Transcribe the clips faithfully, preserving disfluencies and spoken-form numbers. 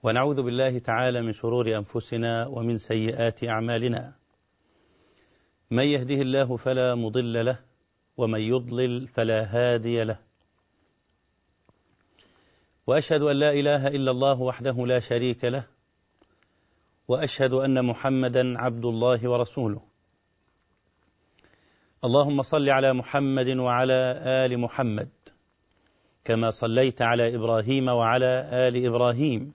ونعوذ بالله تعالى من شرور أنفسنا ومن سيئات أعمالنا. من يهده الله فلا مضل له ومن يضلل فلا هادي له، وأشهد أن لا إله إلا الله وحده لا شريك له، وأشهد أن محمدا عبد الله ورسوله. اللهم صل على محمد وعلى آل محمد كما صليت على إبراهيم وعلى آل إبراهيم،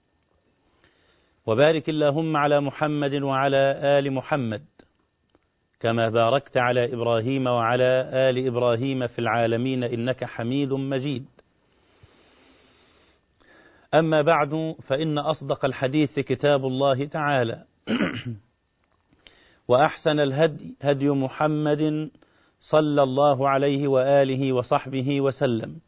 وبارك اللهم على محمد وعلى آل محمد كما باركت على إبراهيم وعلى آل إبراهيم في العالمين إنك حميد مجيد. أما بعد، فإن أصدق الحديث كتاب الله تعالى وأحسن الهدي هدي محمد صلى الله عليه وآله وصحبه وسلم،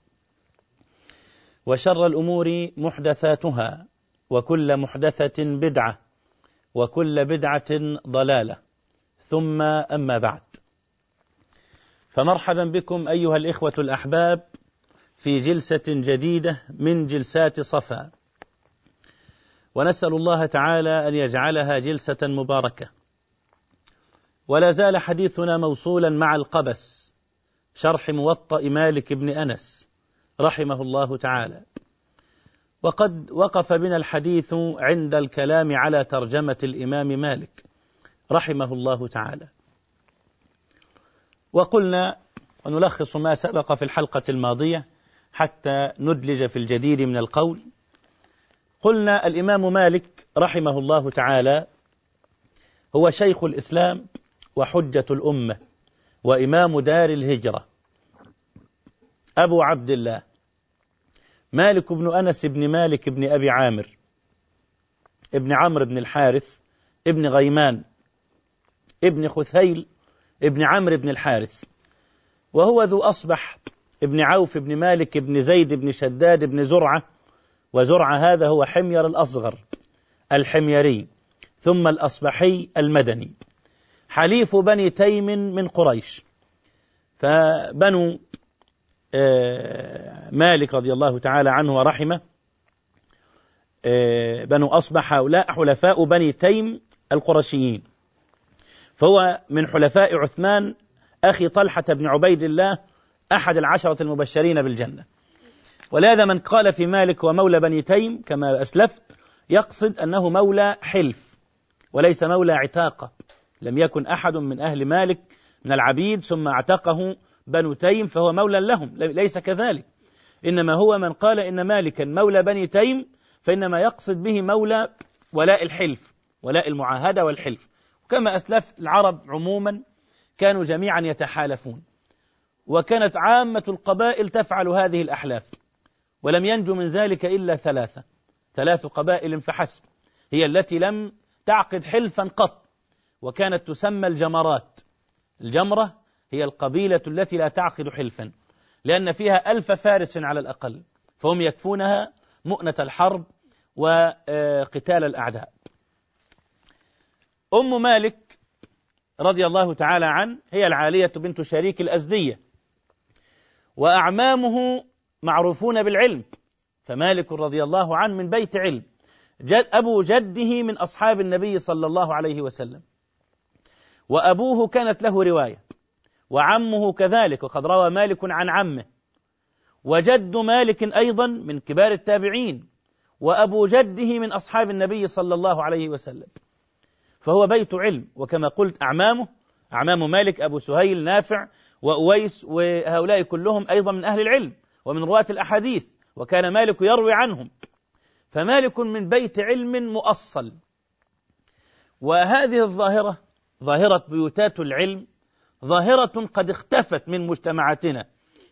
وشر الأمور محدثاتها، وكل محدثة بدعة، وكل بدعة ضلالة، ثم أما بعد، فمرحبا بكم أيها الإخوة الأحباب في جلسة جديدة من جلسات صفا، ونسأل الله تعالى أن يجعلها جلسة مباركة. ولا زال حديثنا موصولا مع القبس، شرح موطأ مالك بن أنس رحمه الله تعالى، وقد وقف بنا الحديث عند الكلام على ترجمة الإمام مالك رحمه الله تعالى، وقلنا ونلخص ما سبق في الحلقة الماضية حتى ندلج في الجديد من القول. قلنا الإمام مالك رحمه الله تعالى هو شيخ الإسلام وحجة الأمة وإمام دار الهجرة، أبو عبد الله مالك بن أنس بن مالك بن أبي عامر ابن عمرو بن الحارث ابن غيمان ابن خثيل ابن عمرو بن الحارث، وهو ذو أصبح ابن عوف بن مالك بن زيد بن شداد بن زرعة، وزرعة هذا هو حمير الأصغر الحميري ثم الأصبحي المدني، حليف بني تيم من قريش. فبنو مالك رضي الله تعالى عنه ورحمه بنو أصبح هؤلاء حلفاء بني تيم القرشيين، فهو من حلفاء عثمان أخي طلحة بن عبيد الله أحد العشرة المبشرين بالجنة. ولهذا من قال في مالك ومولى بني تيم كما أسلفت يقصد أنه مولى حلف وليس مولى عتاقة، لم يكن أحد من أهل مالك من العبيد ثم اعتقه بنو تيم فهو مولى لهم، ليس كذلك، إنما هو من قال إن مالكا مولى بني تيم فإنما يقصد به مولى ولاء الحلف، ولاء المعاهدة والحلف. وكما أسلفت العرب عموما كانوا جميعا يتحالفون، وكانت عامة القبائل تفعل هذه الأحلاف، ولم ينجو من ذلك إلا ثلاثة ثلاث قبائل فحسب هي التي لم تعقد حلفا قط، وكانت تسمى الجمرات. الجمرة هي القبيلة التي لا تعقد حلفا، لأن فيها ألف فارس على الأقل، فهم يكفونها مؤنة الحرب وقتال الأعداء. أم مالك رضي الله تعالى عنه هي العالية بنت شريك الأزدية، وأعمامه معروفون بالعلم، فمالك رضي الله عنه من بيت علم، جد أبو جده من أصحاب النبي صلى الله عليه وسلم، وأبوه كانت له رواية، وعمه كذلك، وقد روى مالك عن عمه، وجد مالك أيضا من كبار التابعين، وأبو جده من أصحاب النبي صلى الله عليه وسلم، فهو بيت علم. وكما قلت أعمامه أعمام مالك أبو سهيل نافع وأويس، وهؤلاء كلهم أيضا من أهل العلم ومن رواة الأحاديث، وكان مالك يروي عنهم، فمالك من بيت علم مؤصل. وهذه الظاهرة ظاهرة بيوتات العلم ظاهرة قد اختفت من مجتمعاتنا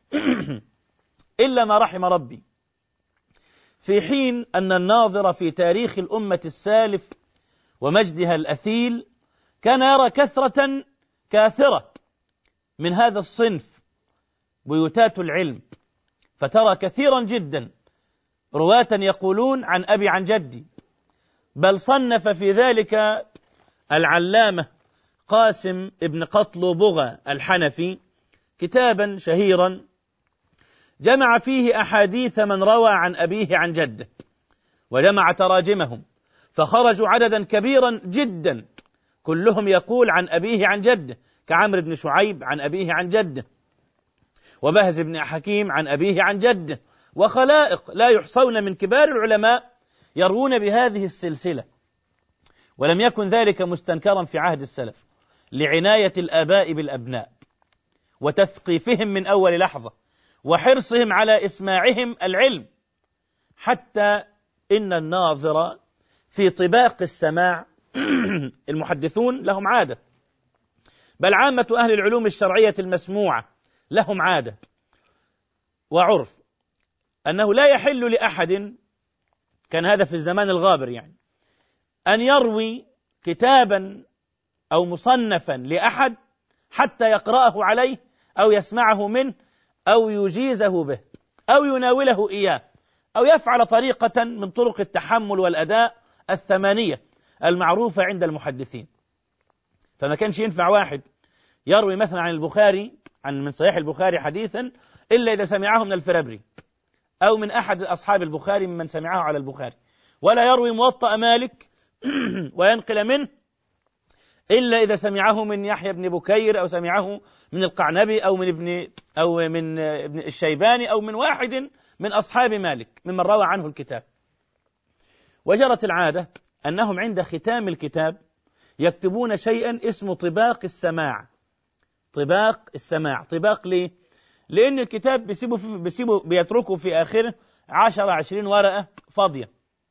إلا ما رحم ربي، في حين أن الناظر في تاريخ الأمة السالف ومجدها الأثيل كان يرى كثرة كاثرة من هذا الصنف بيوتات العلم، فترى كثيرا جدا رواة يقولون عن أبي عن جدي، بل صنف في ذلك العلامة قاسم ابن قطلبغة الحنفي كتابا شهيرا جمع فيه أحاديث من روى عن أبيه عن جده، وجمع تراجمهم، فخرجوا عددا كبيرا جدا، كلهم يقول عن أبيه عن جده، كعمرو بن شعيب عن أبيه عن جده، وبهز بن حكيم عن أبيه عن جده، وخلائق لا يحصون من كبار العلماء يروون بهذه السلسلة. ولم يكن ذلك مستنكرا في عهد السلف لعناية الآباء بالأبناء وتثقيفهم من أول لحظة وحرصهم على إسماعهم العلم، حتى إن الناظر في طباق السماع المحدثون لهم عادة، بل عامة أهل العلوم الشرعية المسموعة لهم عادة وعرف أنه لا يحل لأحد، كان هذا في الزمان الغابر يعني، أن يروي كتابا أو مصنفا لأحد حتى يقرأه عليه أو يسمعه منه أو يجيزه به أو يناوله إياه أو يفعل طريقة من طرق التحمل والأداء الثمانية المعروفة عند المحدثين. فما كانش ينفع واحد يروي مثلا عن البخاري، عن من صحيح البخاري حديثا، إلا إذا سمعه من الفرابري أو من أحد أصحاب البخاري ممن سمعه على البخاري، ولا يروي موطأ مالك وينقل منه إلا إذا سمعه من يحيى بن بكير أو سمعه من القعنبي أو من ابن أو من ابن الشيباني أو من واحد من أصحاب مالك ممن روى عنه الكتاب. وجرت العادة أنهم عند ختام الكتاب يكتبون شيئا اسمه طباق السماع. طباق السماع، طباق ليه؟ لأن الكتاب بيسيبوا بيسيبوا بيتركوا في آخره عشرة عشرين ورقة فاضية،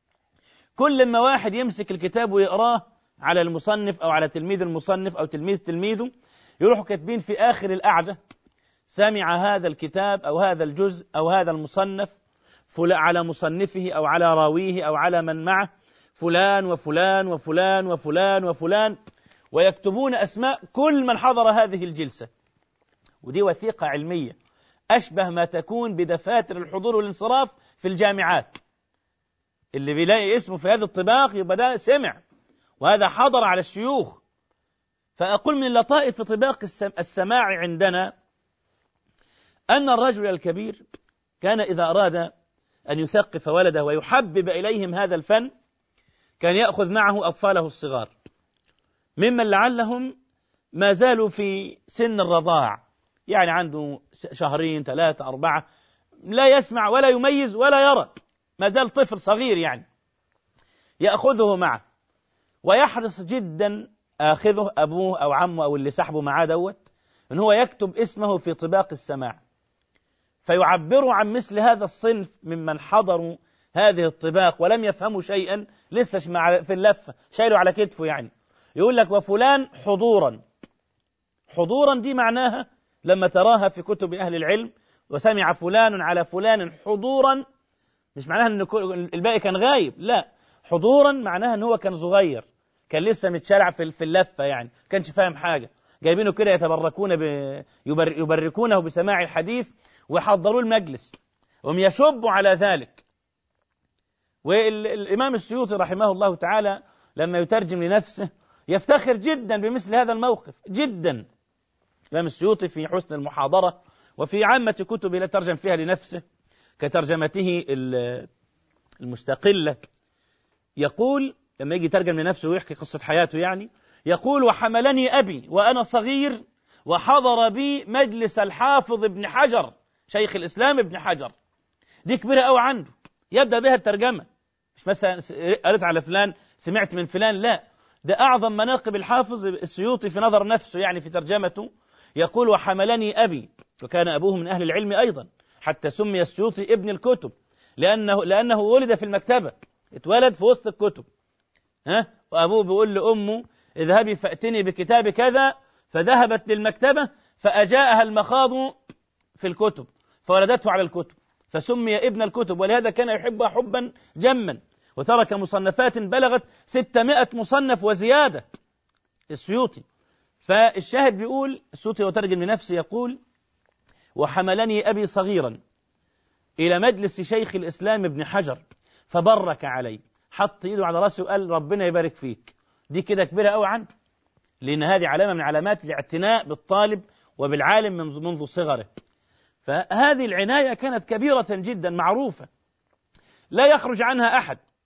كل ما واحد يمسك الكتاب ويقراه على المصنف أو على تلميذ المصنف أو تلميذ تلميذه، يروحوا كاتبين في آخر القعدة: سمع هذا الكتاب أو هذا الجزء أو هذا المصنف على مصنفه أو على راويه أو على من معه فلان وفلان وفلان وفلان وفلان، ويكتبون أسماء كل من حضر هذه الجلسة. ودي وثيقة علمية أشبه ما تكون بدفاتر الحضور والانصراف في الجامعات، اللي بيلاقي اسمه في هذا الطباق يبقى ده سمع وهذا حضر على الشيوخ. فأقول من اللطائف في طباق السماع عندنا أن الرجل الكبير كان إذا أراد أن يثقف ولده ويحبب إليهم هذا الفن كان يأخذ معه أطفاله الصغار ممن لعلهم ما زالوا في سن الرضاع، يعني عنده شهرين ثلاثة أربعة، لا يسمع ولا يميز ولا يرى، ما زال طفل صغير يعني، يأخذه معه ويحرص جدا آخذه أبوه أو عمه أو اللي سحبه معاه دوت إن هو يكتب اسمه في طباق السماع، فيعبروا عن مثل هذا الصنف ممن حضروا هذه الطباق ولم يفهموا شيئا، لسه في اللفة شايله على كتفه، يعني يقول لك وفلان حضورا. حضورا دي معناها لما تراها في كتب أهل العلم وسمع فلان على فلان حضورا، مش معناها أن الباقي كان غايب، لا، حضورا معناها أنه هو كان صغير، كان لسه متشرع في اللفة، يعني كانش فاهم حاجة، جايبينه كده يتبركون ب... يبر... يبركونه بسماع الحديث ويحضروا المجلس وهم يشبوا على ذلك. والإمام السيوطي رحمه الله تعالى لما يترجم لنفسه يفتخر جدا بمثل هذا الموقف جدا. الإمام السيوطي في حسن المحاضرة وفي عامة كتبه لا ترجم فيها لنفسه كترجمته المستقلة يقول لما يجي يترجم لنفسه ويحكي قصة حياته، يعني يقول: وحملني أبي وأنا صغير وحضر بي مجلس الحافظ ابن حجر شيخ الإسلام ابن حجر. دي كبيرة أوي عنده، يبدأ بها الترجمة، مش مثلا قريت على فلان سمعت من فلان، لا، ده أعظم مناقب الحافظ السيوطي في نظر نفسه، يعني في ترجمته يقول: وحملني أبي، وكان أبوه من أهل العلم أيضا، حتى سمي السيوطي ابن الكتب لأنه, لأنه ولد في المكتبة، اتولد في وسط الكتب، ها؟ وأبوه بيقول لأمه: اذهبي فأتني بكتاب كذا، فذهبت للمكتبة فأجاءها المخاض في الكتب فولدته على الكتب فسمي ابن الكتب، ولهذا كان يحبها حبا جما، وترك مصنفات بلغت ستمائة مصنف وزيادة السيوطي. فالشاهد بيقول السيوطي وترجم لنفسه يقول: وحملني أبي صغيرا إلى مجلس شيخ الإسلام ابن حجر فبرك علي، حط إيده على رأسه وقال: ربنا يبارك فيك. دي كده كبيرة أوي عنه، لأن هذه علامة من علامات الاعتناء بالطالب وبالعالم منذ, منذ صغره. فهذه العناية كانت كبيرة جدا معروفة لا يخرج عنها أحد،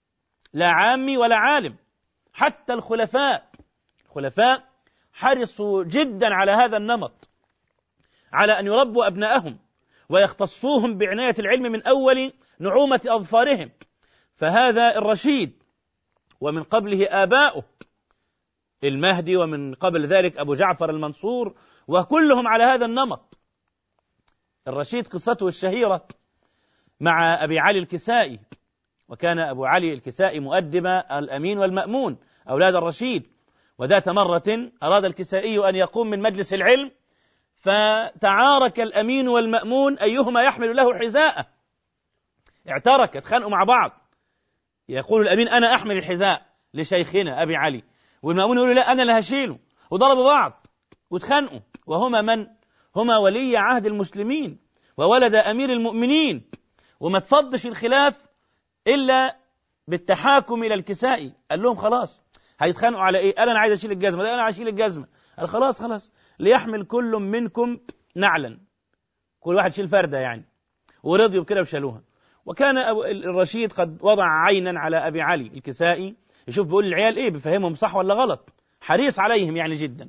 لا عامي ولا عالم. حتى الخلفاء الخلفاء حرصوا جدا على هذا النمط، على أن يربوا أبنائهم ويختصوهم بعناية العلم من أول نعومة أظفارهم. فهذا الرشيد، ومن قبله آباؤه المهدي، ومن قبل ذلك أبو جعفر المنصور، وكلهم على هذا النمط. الرشيد قصته الشهيرة مع أبي علي الكسائي، وكان أبو علي الكسائي مؤدب الأمين والمأمون أولاد الرشيد. وذات مرة أراد الكسائي أن يقوم من مجلس العلم، فتعارك الأمين والمأمون أيهما يحمل له حذاءه، اعترك، اتخانقوا مع بعض. يقول الأمين أنا أحمل الحذاء لشيخنا أبي علي، والمأمون يقول لا أنا اللي هشيله، وضربوا بعض واتخانقوا. وهما من؟ هما ولي عهد المسلمين وولد أمير المؤمنين، وما تفضش الخلاف إلا بالتحاكم إلى الكسائي. قال لهم خلاص هيتخانقوا على إيه؟ قال أنا عايز أشيل الجزمة، لا أنا عايز أشيل الجزمة. قال خلاص خلاص ليحمل كل منكم نعلا، كل واحد شيل فردة يعني. ورضيوا بكده وشالوها. وكان الرشيد قد وضع عينا على أبي علي الكسائي، يشوف بيقول العيال إيه، بيفهمهم صح ولا غلط، حريص عليهم يعني جدا.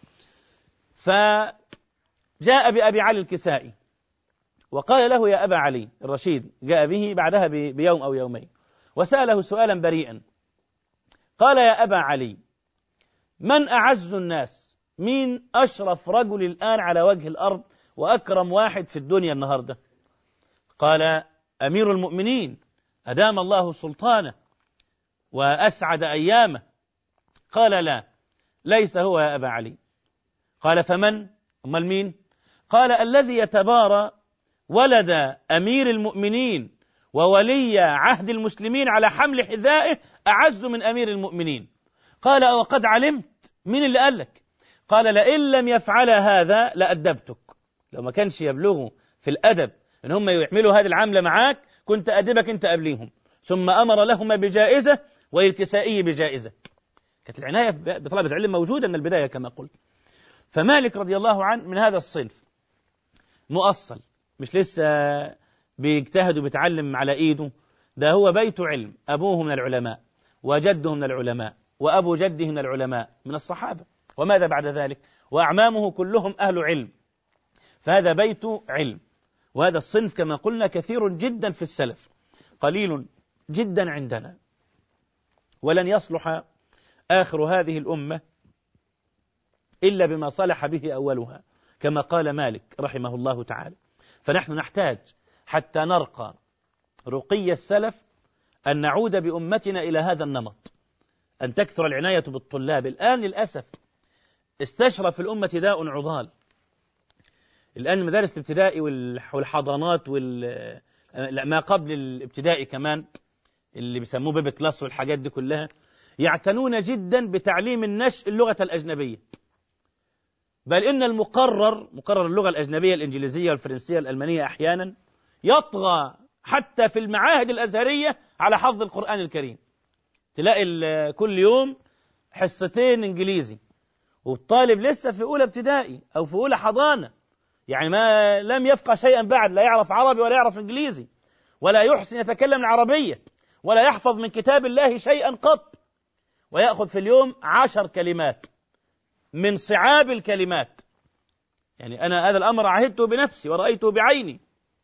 فجاء بأبي علي الكسائي وقال له يا أبا علي، الرشيد جاء به بعدها بيوم أو يومين وسأله سؤالا بريئا. قال يا أبا علي، من أعز الناس؟ مين أشرف رجل الآن على وجه الأرض وأكرم واحد في الدنيا النهاردة؟ قال أمير المؤمنين أدام الله سلطانه وأسعد أيامه. قال لا، ليس هو يا أبا علي. قال فمن؟ أمال مين؟ قال الذي يتبارى ولد أمير المؤمنين وولي عهد المسلمين على حمل حذائه أعز من أمير المؤمنين. قال وقد علمت، مين اللي قال لك؟ قال لئن لم يفعل هذا لأدبتك. لو ما كانش يبلغوا في الأدب إن هم يعملوا هذه العملة معاك كنت أدبك أنت قبليهم. ثم أمر لهما بجائزة والكسائي بجائزة. كانت العناية بطلبة العلم موجودة من البداية كما قلت. فمالك رضي الله عنه من هذا الصنف، مؤصل، مش لسه بيجتهد وبيتعلم على إيده، ده هو بيت علم، أبوه من العلماء وجده من العلماء وأبو جده من العلماء من الصحابة، وماذا بعد ذلك؟ وأعمامه كلهم أهل علم. فهذا بيت علم. وهذا الصنف كما قلنا كثير جدا في السلف، قليل جدا عندنا. ولن يصلح آخر هذه الأمة إلا بما صلح به أولها، كما قال مالك رحمه الله تعالى. فنحن نحتاج حتى نرقى رقي السلف أن نعود بأمتنا إلى هذا النمط، أن تكثر العناية بالطلاب. الآن للأسف استشرف الأمة داء عضال. الآن المدارس الابتدائي والحضانات وال ما قبل الابتدائي كمان اللي بيسموه بيبي كلاس والحاجات دي كلها يعتنون جدا بتعليم النشء اللغة الأجنبية، بل إن المقرر مقرر اللغة الأجنبية الإنجليزية والفرنسية والألمانية أحيانا يطغى حتى في المعاهد الأزهرية على حفظ القرآن الكريم. تلاقي كل يوم حصتين إنجليزي، والطالب لسه في أولى ابتدائي أو في أولى حضانة، يعني ما لم يفقه شيئا بعد، لا يعرف عربي ولا يعرف إنجليزي ولا يحسن يتكلم العربية ولا يحفظ من كتاب الله شيئا قط، ويأخذ في اليوم عشر كلمات من صعاب الكلمات. يعني أنا هذا الأمر عهدته بنفسي ورأيته بعيني.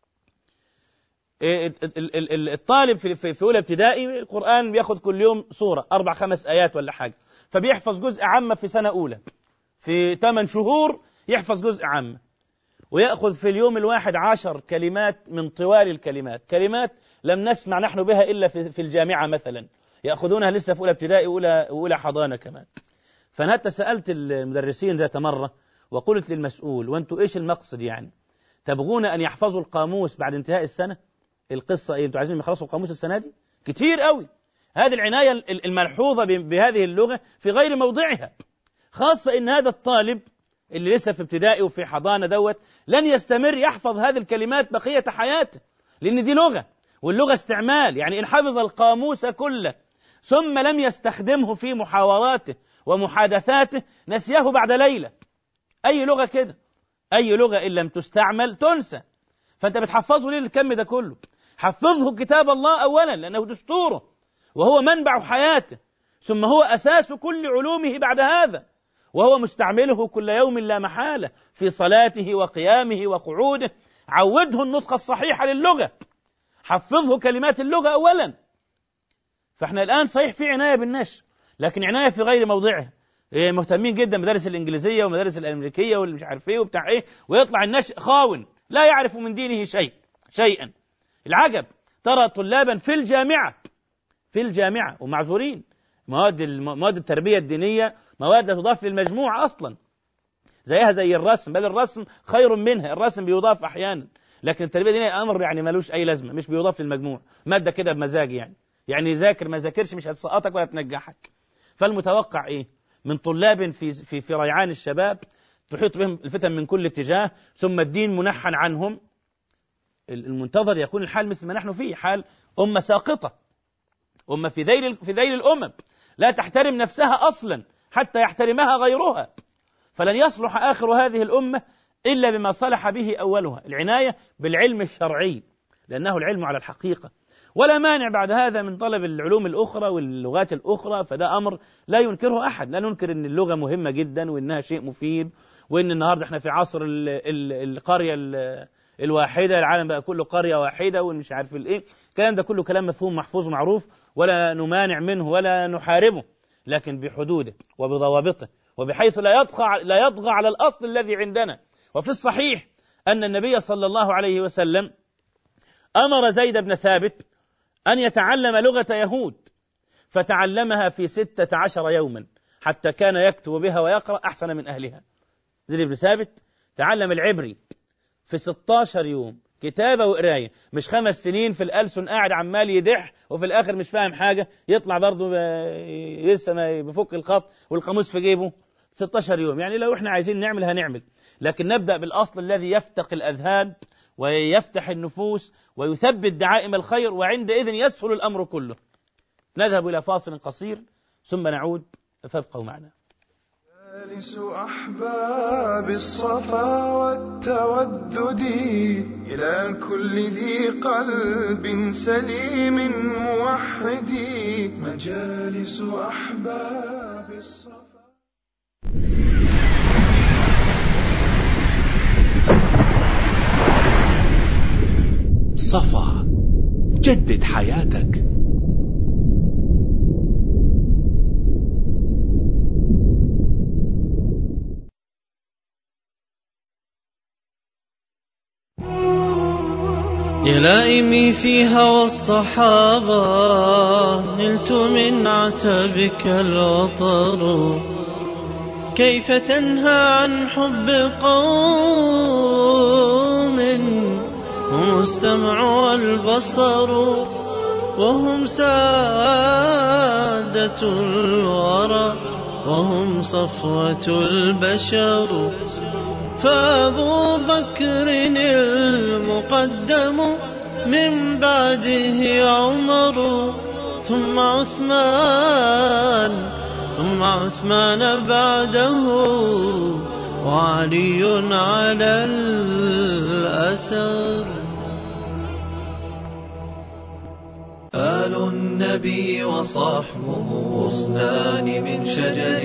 الطالب في أولى ابتدائي القرآن بيأخذ كل يوم سورة أربع خمس آيات ولا حاجة، فبيحفظ جزء عامة في سنة أولى، في ثمان شهور يحفظ جزء عامة، ويأخذ في اليوم الواحد عشر كلمات من طوال الكلمات، كلمات لم نسمع نحن بها إلا في الجامعة مثلا، يأخذونها لسه في أولى ابتدائي وأولى حضانة كمان. فأنا حتى سألت المدرسين ذات مرة وقلت للمسؤول وأنتوا إيش المقصد؟ يعني تبغون أن يحفظوا القاموس بعد انتهاء السنة؟ القصة إيه؟ أنتوا عايزين يخلصوا القاموس السنة دي؟ كتير قوي. هذه العناية الملحوظة بهذه اللغة في غير موضعها، خاصة إن هذا الطالب اللي لسه في ابتدائي وفي حضانة دوت لن يستمر يحفظ هذه الكلمات بقية حياته، لأن دي لغة، واللغة استعمال. يعني إن حفظ القاموس كله ثم لم يستخدمه في محاوراته ومحادثاته نسيه بعد ليلة. أي لغة كده، أي لغة إن لم تستعمل تنسى. فأنت بتحفظه ليه الكم ده كله؟ حفظه كتاب الله أولا لأنه دستوره، وهو منبع حياته، ثم هو أساس كل علومه بعد هذا، وهو مستعمله كل يوم لا محالة في صلاته وقيامه وقعوده. عوده النطق الصحيح للغة، حفظه كلمات اللغة أولا. فإحنا الآن صحيح في عناية بالنشر، لكن عناية في غير موضعها. مهتمين جدا مدارس الإنجليزية ومدارس الأمريكية واللي مش عارف إيه وبتاع إيه، ويطلع النشر خاون لا يعرف من دينه شيء شيئا. العجب ترى طلابا في الجامعة في الجامعة ومعذورين، مواد مواد التربية الدينية مواد لا تضاف للمجموع أصلا، زيها زي الرسم، بل الرسم خير منها، الرسم بيضاف أحيانا، لكن التربية الدينية أمر يعني ملوش أي لازمة، مش بيضاف للمجموع، مادة كده بمزاج يعني يعني ذاكر ما ذاكرش مش هتسقطك ولا تنجحك. فالمتوقع إيه من طلاب في في في ريعان الشباب تحيط بهم الفتن من كل اتجاه، ثم الدين منحن عنهم؟ المنتظر يكون الحال مثل ما نحن فيه، حال أمة ساقطة، أمة في ذيل في ذيل الأمم لا تحترم نفسها أصلا حتى يحترمها غيرها. فلن يصلح آخر هذه الأمة إلا بما صلح به أولها، العناية بالعلم الشرعي، لأنه العلم على الحقيقة. ولا مانع بعد هذا من طلب العلوم الأخرى واللغات الأخرى، فده أمر لا ينكره أحد، لا ننكر أن اللغة مهمة جدا وأنها شيء مفيد، وأن النهاردة احنا في عصر ال ال القرية ال الواحدة، العالم بقى كله قرية واحدة ومش عارف الايه، الكلام ده كله كلام مفهوم محفوظ معروف، ولا نمانع منه ولا نحاربه، لكن بحدوده وبضوابطه، وبحيث لا يطغى لا يطغى على الأصل الذي عندنا. وفي الصحيح أن النبي صلى الله عليه وسلم أمر زيد بن ثابت أن يتعلم لغة يهود، فتعلمها في ستة عشر يوما حتى كان يكتب بها ويقرأ أحسن من أهلها. زيد بن ثابت تعلم العبري في ستة عشر يوم، كتابة وقراية، مش خمس سنين في الألسن قاعد عمال يدح وفي الآخر مش فاهم حاجة، يطلع برضه لسه ما بفك الخط والقاموس في جيبه. ستة عشر يوم يعني لو احنا عايزين نعمل هنعمل، لكن نبدأ بالأصل الذي يفتق الأذهان ويفتح النفوس ويثبت دعائم الخير، وعندئذ يسهل الأمر كله. نذهب إلى فاصل قصير ثم نعود، فابقوا معنا. جالس أحباب الصفا والتودد إلى كل ذي قلب سليم موحد، مجالس أحباب الصفا. صفا، جدد حياتك. يا لائمي في هوى الصحابة نلت من عتبك الوطر، كيف تنهى عن حب قوم هم السمع والبصر، وهم سادة الورى وهم صفوة البشر. فأبو بكر المقدم من بعده عمر، ثم عثمان ثم عثمان بعده، وعلي على الأثر. آل النبي وصحبه غصنان من شجر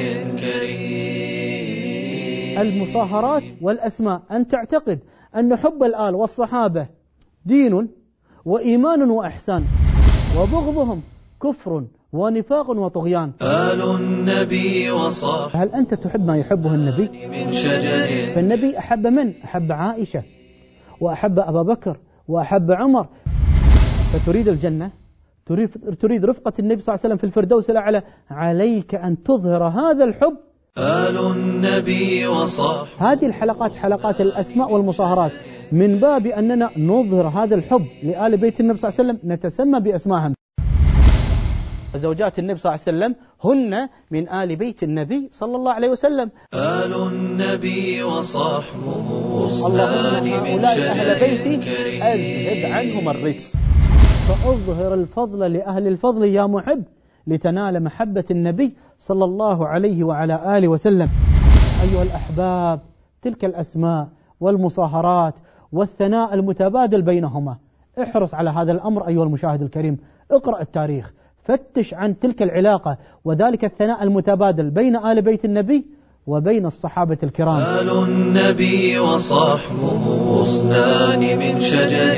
كريم. المصاهرات والأسماء، أن تعتقد أن حب الآل والصحابة دين وإيمان وإحسان، وبغضهم كفر ونفاق وطغيان. آل النبي وصحبه، هل أنت تحب ما يحبه النبي؟ من شجر. فالنبي أحب من؟ أحب عائشة وأحب أبا بكر وأحب عمر. فتريد الجنة، تريد, تريد رفقة النبي صلى الله عليه وسلم في الفردوس الأعلى، عليك أن تظهر هذا الحب. آل النبي وصحبه. هذه الحلقات حلقات الأسماء والمصاهرات من باب أننا نظهر هذا الحب لآل بيت النبي صلى الله عليه وسلم، نتسمى بأسمائهم. زوجات النبي صلى الله عليه وسلم هن من آل بيت النبي صلى الله عليه وسلم. آل النبي وصحبه اللهم هؤلاء أهل بيتي أذهب عنهم الرجس. فأظهر الفضل لأهل الفضل يا محب، لتنال محبة النبي صلى الله عليه وعلى آله وسلم. أيها الأحباب، تلك الأسماء والمصاهرات والثناء المتبادل بينهما، احرص على هذا الأمر أيها المشاهد الكريم. اقرأ التاريخ فتش عن تلك العلاقة وذلك الثناء المتبادل بين آل بيت النبي وبين الصحابة الكرام. آل النبي وصحبه غصنان من شجر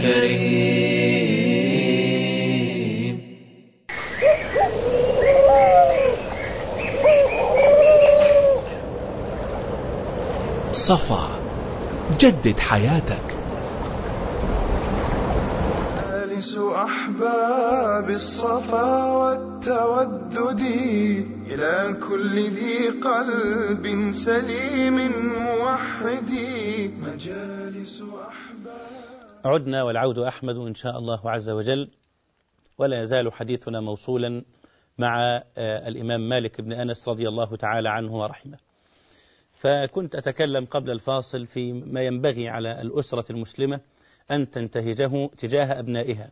كريم. صفا، جدد حياتك. جالس أحباب الصفا والتودد إلى كل ذي قلب سليم موحد. مجالس أحباب. عدنا والعود أحمد إن شاء الله عز وجل، ولا يزال حديثنا موصولا مع الإمام مالك بن أنس رضي الله تعالى عنه ورحمه. فكنت أتكلم قبل الفاصل في ما ينبغي على الأسرة المسلمة أن تنتهجه تجاه أبنائها.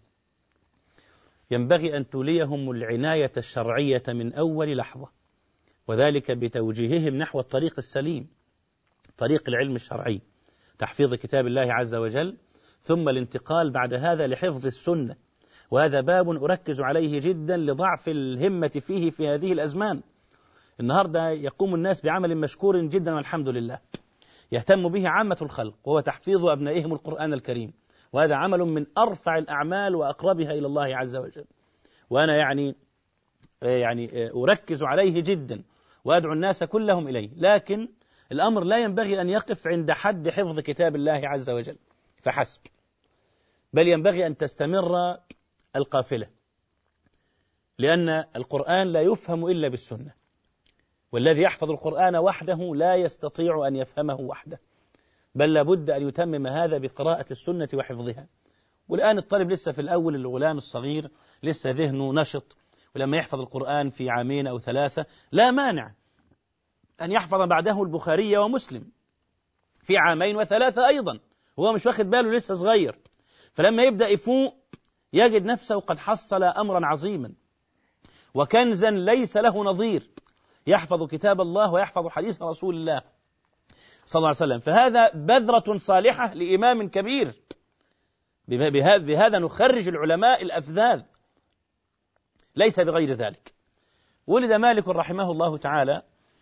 ينبغي أن توليهم العناية الشرعية من أول لحظة، وذلك بتوجيههم نحو الطريق السليم، طريق العلم الشرعي، تحفيظ كتاب الله عز وجل، ثم الانتقال بعد هذا لحفظ السنة. وهذا باب أركز عليه جدا لضعف الهمة فيه في هذه الأزمان. النهاردة يقوم الناس بعمل مشكور جدا والحمد لله، يهتم به عامة الخلق، وهو تحفيظ أبنائهم القرآن الكريم، وهذا عمل من أرفع الأعمال وأقربها إلى الله عز وجل. وأنا يعني يعني أركز عليه جدا وأدعو الناس كلهم إليه، لكن الأمر لا ينبغي أن يقف عند حد حفظ كتاب الله عز وجل فحسب، بل ينبغي أن تستمر القافلة، لأن القرآن لا يفهم إلا بالسنة، والذي يحفظ القرآن وحده لا يستطيع أن يفهمه وحده، بل لابد أن يتمم هذا بقراءة السنة وحفظها. والآن الطالب لسه في الأول، الغلام الصغير لسه ذهنه نشط، ولما يحفظ القرآن في عامين أو ثلاثة لا مانع أن يحفظ بعده البخاري ومسلم في عامين وثلاثة أيضا، وهو مش واخد باله لسه صغير. فلما يبدأ يفوق يجد نفسه قد حصل أمرا عظيما وكنزا ليس له نظير، يحفظ كتاب الله ويحفظ حديث رسول الله صلى الله عليه وسلم. فهذا بذرة صالحة لإمام كبير. بهذا نخرج العلماء الأفذاذ، ليس بغير ذلك. ولد مالك رحمه الله تعالى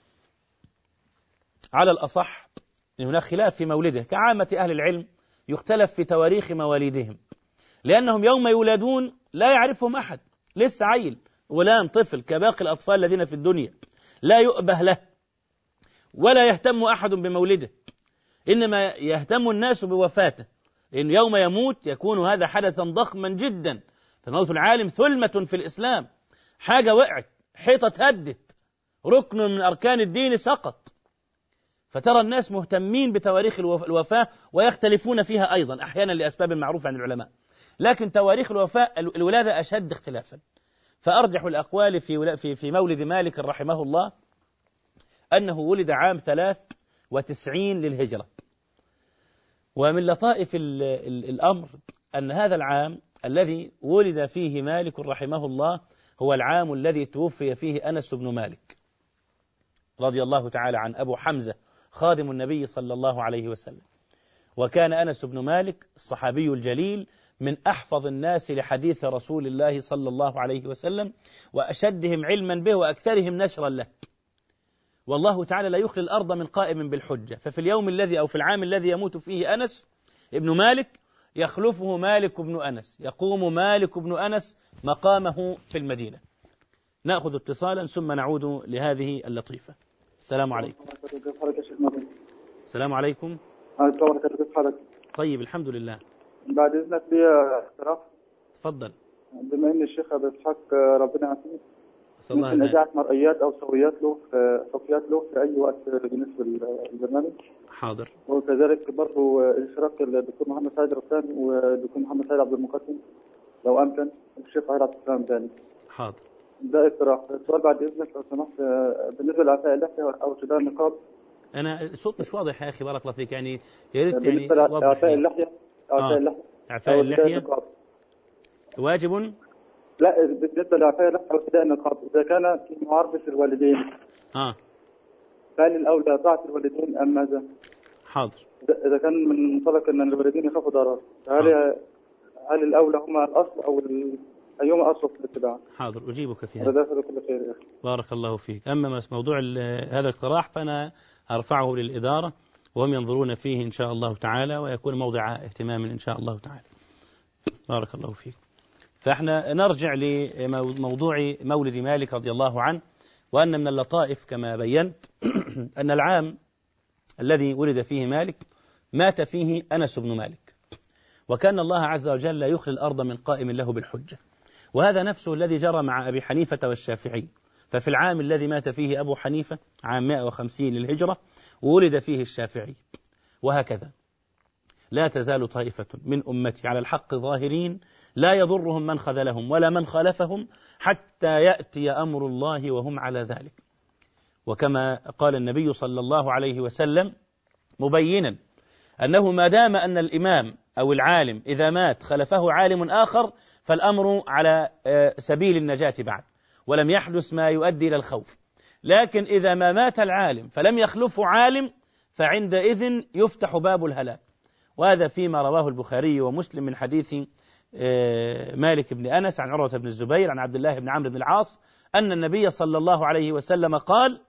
على الأصح إن هناك خلاف في مولده، كعامة أهل العلم يختلف في تواريخ مواليدهم، لأنهم يوم يولدون لا يعرفهم أحد، لسه عيل غلام طفل كباقي الأطفال الذين في الدنيا، لا يؤبه له ولا يهتم أحد بمولده، إنما يهتم الناس بوفاته، لأن يوم يموت يكون هذا حدثا ضخما جدا. فموت العالم ثلمة في الإسلام، حاجة وقعت، حيطة تهدت، ركن من أركان الدين سقط. فترى الناس مهتمين بتواريخ الوفاة ويختلفون فيها أيضا أحيانا لأسباب معروفة عن العلماء، لكن تواريخ الوفاة الولادة أشد اختلافا. فأرجح الأقوال في في في مولد مالك رحمه الله أنه ولد عام ثلاث وتسعين للهجرة. ومن لطائف ال ال الأمر أن هذا العام الذي ولد فيه مالك رحمه الله هو العام الذي توفي فيه أنس بن مالك رضي الله تعالى عن أبو حمزة خادم النبي صلى الله عليه وسلم. وكان أنس بن مالك الصحابي الجليل من أحفظ الناس لحديث رسول الله صلى الله عليه وسلم، وأشدهم علما به وأكثرهم نشرا له. والله تعالى لا يخلي الأرض من قائم بالحجة. ففي اليوم الذي أو في العام الذي يموت فيه أنس ابن مالك يخلفه مالك بن أنس، يقوم مالك بن أنس مقامه في المدينة. نأخذ اتصالا ثم نعود لهذه اللطيفة. السلام عليكم. السلام عليكم. طيب الحمد لله. بعد إذنك لي اقتراح. تفضل. بما إن الشيخ أبي إسحاق ربنا يعافيه ممكن إذاعة مرئيات أو صوتيات له في صوتيات له في أي وقت بالنسبة للبرنامج. حاضر. وكذلك برضه الاشتراك الدكتور محمد سعيد رسام والدكتور محمد سعيد عبد المقدم لو أمكن، الشيخ طاهر عبد السلام ذلك. حاضر. ده اقتراح. السؤال بعد إذنك لو سمحت بالنسبة لإعفاء اللحية أو ارتداء النقاب. أنا الصوت مش واضح يا أخي، بارك الله فيك، يعني يا ريت يعني بالنسبة لإعفاء اللحية إعفاء اللحية إعفاء اللحية واجب. لا، بالنسبة لإعفاء اللحية أو ارتداء النقاب إذا كان في معارضة الوالدين آه هل الأولى طاعة الوالدين أم ماذا؟ حاضر. إذا كان من منطلق أن الوالدين يخافوا ضرر، هل هل الأولى هما الأصل أو أيهما أصل في الاتباع؟ حاضر أجيبك في هذا. هذا. كل خير يا أخي. بارك الله فيك. أما موضوع هذا الاقتراح فأنا أرفعه للإدارة وهم ينظرون فيه إن شاء الله تعالى، ويكون موضع اهتمام إن شاء الله تعالى. بارك الله فيك. فإحنا نرجع لموضوع مولد مالك رضي الله عنه، وأن من اللطائف كما بينت أن العام الذي ولد فيه مالك مات فيه أنس بن مالك، وكان الله عز وجل يخلي الأرض من قائم له بالحجة، وهذا نفسه الذي جرى مع أبي حنيفة والشافعي. ففي العام الذي مات فيه أبو حنيفة عام مئة وخمسين للهجرة ولد فيه الشافعي، وهكذا لا تزال طائفة من أمتي على الحق ظاهرين لا يضرهم من خذلهم ولا من خالفهم حتى يأتي أمر الله وهم على ذلك. وكما قال النبي صلى الله عليه وسلم مبينا أنه ما دام أن الإمام أو العالم إذا مات خلفه عالم آخر فالأمر على سبيل النجاة بعد، ولم يحدث ما يؤدي إلى الخوف. لكن إذا ما مات العالم فلم يخلفه عالم فعندئذ يفتح باب الهلاك. وهذا فيما رواه البخاري ومسلم من حديث مالك بن أنس عن عروة بن الزبير عن عبد الله بن عمرو بن العاص أن النبي صلى الله عليه وسلم قال: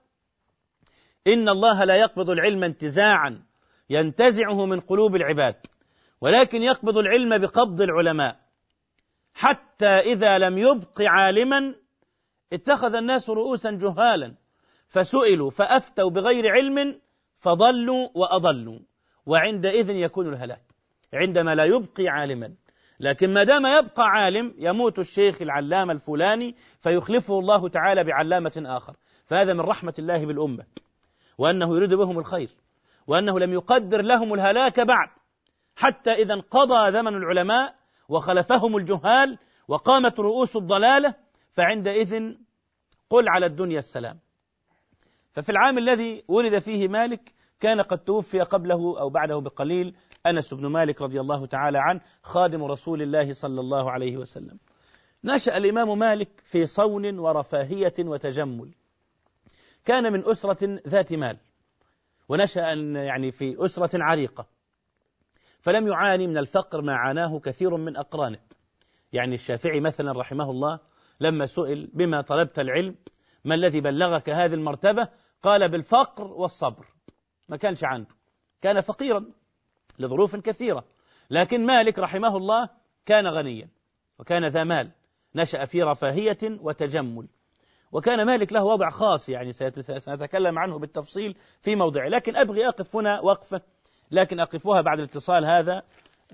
إن الله لا يقبض العلم انتزاعا ينتزعه من قلوب العباد، ولكن يقبض العلم بقبض العلماء، حتى إذا لم يبق عالما اتخذ الناس رؤوسا جهالا فسئلوا فأفتوا بغير علم فضلوا وأضلوا، وعندئذ يكون الهلاك عندما لا يبقي عالما. لكن ما دام يبقى عالم يموت الشيخ العلامة الفلاني فيخلفه الله تعالى بعلامة آخر، فهذا من رحمة الله بالأمة، وأنه يريد بهم الخير، وأنه لم يقدر لهم الهلاك بعد، حتى إذا انقضى زمن العلماء وخلفهم الجهال وقامت رؤوس الضلالة فعندئذ قل على الدنيا السلام. ففي العام الذي ولد فيه مالك كان قد توفي قبله أو بعده بقليل أنس بن مالك رضي الله تعالى عنه خادم رسول الله صلى الله عليه وسلم. نشأ الإمام مالك في صون ورفاهية وتجمل، كان من أسرة ذات مال، ونشأ يعني في أسرة عريقة، فلم يعاني من الفقر ما عاناه كثير من أقرانه. يعني الشافعي مثلا رحمه الله لما سئل بما طلبت العلم ما الذي بلغك هذه المرتبة قال بالفقر والصبر، ما كانش عنده، كان فقيرا لظروف كثيرة. لكن مالك رحمه الله كان غنيا وكان ذا مال، نشأ في رفاهية وتجمل، وكان مالك له وضع خاص يعني سنتكلم عنه بالتفصيل في موضعه، لكن أبغي أقف هنا وقفة، لكن أقفها بعد الاتصال هذا.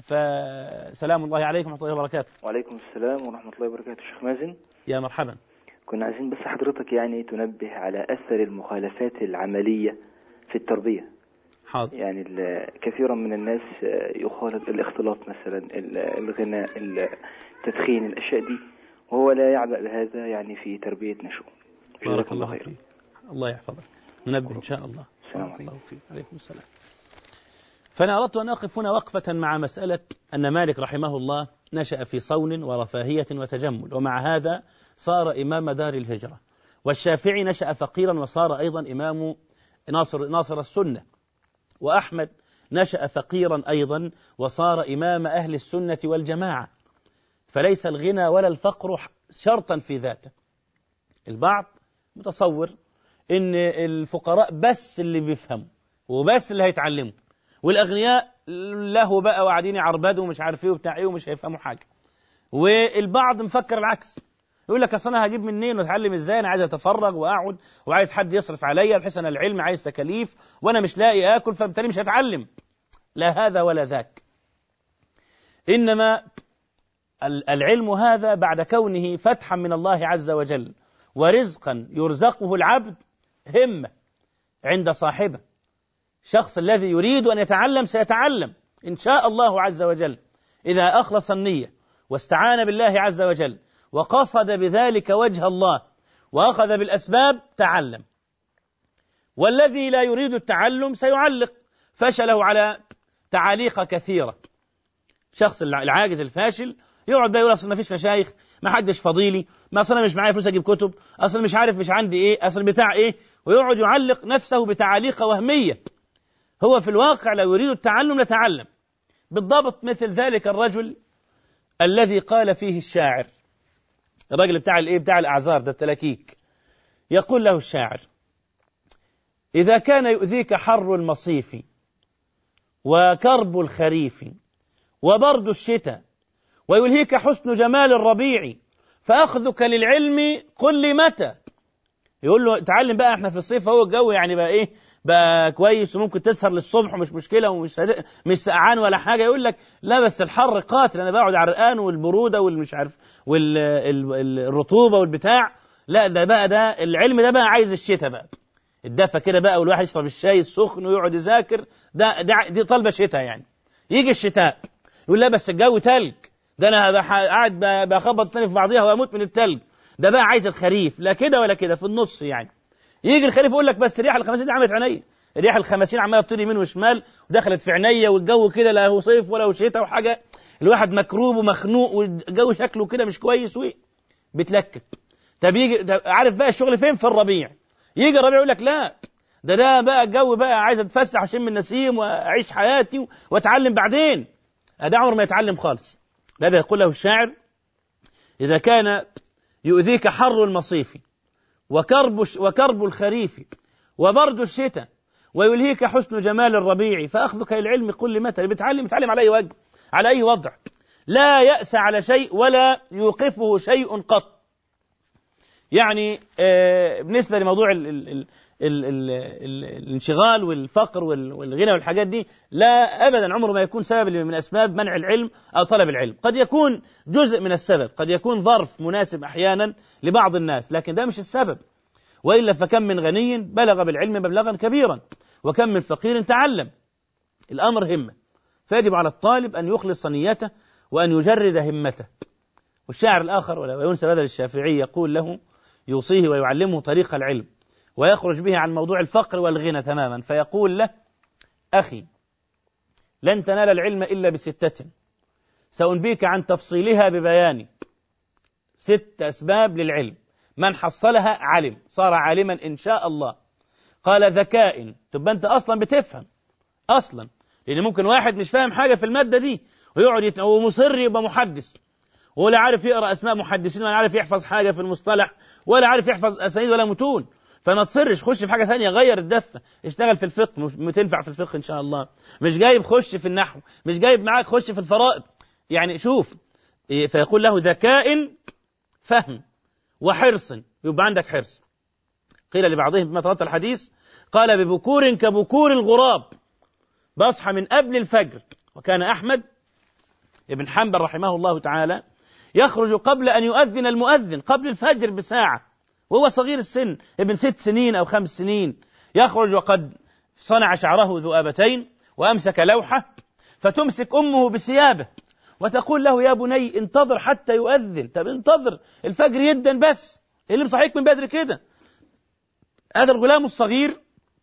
فسلام الله عليكم ورحمة الله وبركاته. وعليكم السلام ورحمة الله وبركاته. شيخ مازن، يا مرحبا. كنا عايزين بس حضرتك يعني تنبه على أثر المخالفات العملية في التربية. حاضر. يعني كثيرا من الناس يخالط الاختلاط مثلا، الغناء، التدخين، الأشياء دي، وهو لا يعبأ بهذا يعني في تربية نشوء. بارك الله فيك. الله يحفظك. ننبه إن شاء الله. السلام عليكم. عليكم السلام. فأنا أردت أن أقف هنا وقفة مع مسألة أن مالك رحمه الله نشأ في صون ورفاهية وتجمل، ومع هذا صار إمام دار الهجرة. والشافعي نشأ فقيرا وصار أيضا إمام ناصر, ناصر السنة. وأحمد نشأ فقيرا أيضا وصار إمام أهل السنة والجماعة. فليس الغنى ولا الفقر شرطا في ذاته. البعض متصور إن الفقراء بس اللي بيفهموا وبس اللي هيتعلموا، والأغنياء له بقى وقاعدين يعربدوا ومش عارف ايه وبتاع ايه ومش هيفهموا حاجة. والبعض مفكر العكس، يقول لك اصل انا هجيب منين واتعلم ازاي، انا عايز اتفرغ واقعد وعايز حد يصرف عليا بحيث انا العلم عايز تكاليف وانا مش لاقي اكل فبالتالي مش هتعلم. لا هذا ولا ذاك، انما العلم هذا بعد كونه فتحا من الله عز وجل ورزقا يرزقه العبد همة عند صاحبه. الشخص الذي يريد أن يتعلم سيتعلم إن شاء الله عز وجل إذا أخلص النية واستعان بالله عز وجل وقصد بذلك وجه الله وأخذ بالأسباب تعلم. والذي لا يريد التعلم سيعلق فشله على تعاليق كثيرة. شخص العاجز الفاشل يقعد بقى يقول أصل ما فيش مشايخ، ما حدش فضيلي، ما أصل أنا مش معايا فلوس أجيب كتب، أصل مش عارف مش عندي إيه، أصل بتاع إيه، ويقعد يعلق نفسه بتعاليق وهمية. هو في الواقع لو يريد التعلم لتعلم. بالضبط مثل ذلك الرجل الذي قال فيه الشاعر الراجل بتاع الايه بتاع الاعذار ده التلاكيك. يقول له الشاعر: إذا كان يؤذيك حر المصيف وكرب الخريف وبرد الشتاء ويلهيك حسن جمال الربيع فأخذك للعلم قل لي متى. يقول له تعلم بقى، احنا في الصيف هو الجو يعني بقى ايه بقى كويس وممكن تسهر للصبح ومش مشكلة ومش مش سقعان ولا حاجة. يقول لك لا بس الحر قاتل، انا بقعد عرقان والبرودة والمش عارف والرطوبة والبتاع. لا ده بقى ده العلم ده بقى عايز الشتاء بقى، الدفى كده بقى، والواحد يشرب الشاي السخن ويقعد يذاكر. ده, ده دي طالبة شتاء يعني. يجي الشتاء يقول لا بس الجو تلج، ده انا قاعد بخبط ثاني في بعضيها واموت من التلج. ده بقى عايز الخريف، لا كده ولا كده، في النص يعني. يجي الخريف يقول لك بس الرياح الخمسين دي عملت عينيا، الرياح الخمسين عماله تطير يمين وشمال ودخلت في عينيا، والجو كده لا هو صيف ولا هو شتاء وحاجه، الواحد مكروب ومخنوق والجو شكله كده مش كويس وبتلكك. طب يجي عارف بقى الشغل فين؟ في الربيع. يجي الربيع يقول لك لا ده ده بقى الجو بقى عايز اتفسح واشم النسيم واعيش حياتي واتعلم بعدين. ده عمر ما يتعلم خالص. هذا يقول له الشاعر: إذا كان يؤذيك حر المصيف وكرب وكرب الخريف وبرد الشتاء ويلهيك حسن جمال الربيع فأخذك للعلم قل متى. اللي بيتعلم يتعلم على أي وجه، على أي وضع، لا يأس على شيء ولا يوقفه شيء قط. يعني آه بالنسبة لموضوع ال ال ال ال ال ال الانشغال والفقر والغنى والحاجات دي، لا أبدا عمره ما يكون سبب من أسباب منع العلم أو طلب العلم. قد يكون جزء من السبب، قد يكون ظرف مناسب أحيانا لبعض الناس، لكن ده مش السبب. وإلا فكم من غني بلغ بالعلم مبلغا كبيرا وكم من فقير تعلم. الأمر همة، فيجب على الطالب أن يخلص نيته وأن يجرد همته. والشاعر الآخر ولا ينسى بدل الشافعي يقول له يوصيه ويعلمه طريق العلم ويخرج به عن موضوع الفقر والغنى تماما، فيقول له: أخي لن تنال العلم إلا بستة سأنبيك عن تفصيلها ببيان. ست أسباب للعلم، من حصلها علم، صار عالما إن شاء الله. قال: ذكاء، تبقى أنت أصلا بتفهم أصلا، لأن ممكن واحد مش فاهم حاجة في المادة دي ويقعد يت... ومصر يبقى محدث ولا عارف يقرأ أسماء محدثين ولا عارف يحفظ حاجة في المصطلح ولا عارف يحفظ أسانيد ولا متون. فما تصرش، خش في حاجة ثانية، غير الدفة، اشتغل في الفقه، مش تنفع في الفقه إن شاء الله. مش جايب خش في النحو، مش جايب معاك خش في الفرائض. يعني شوف، فيقول له: ذكاء، فهم، وحرص، يبقى عندك حرص. قيل لبعضهم بما ترتب الحديث، قال: ببكور كبكور الغراب، بصحى من قبل الفجر. وكان أحمد ابن حنبل رحمه الله تعالى يخرج قبل أن يؤذن المؤذن، قبل الفجر بساعة، وهو صغير السن، ابن ست سنين أو خمس سنين. يخرج وقد صنع شعره ذؤابتين وأمسك لوحة، فتمسك أمه بثيابه وتقول له: يا بني انتظر حتى يؤذن. طب انتظر الفجر يدن بس، اللي مصحيك من بدري كده. هذا الغلام الصغير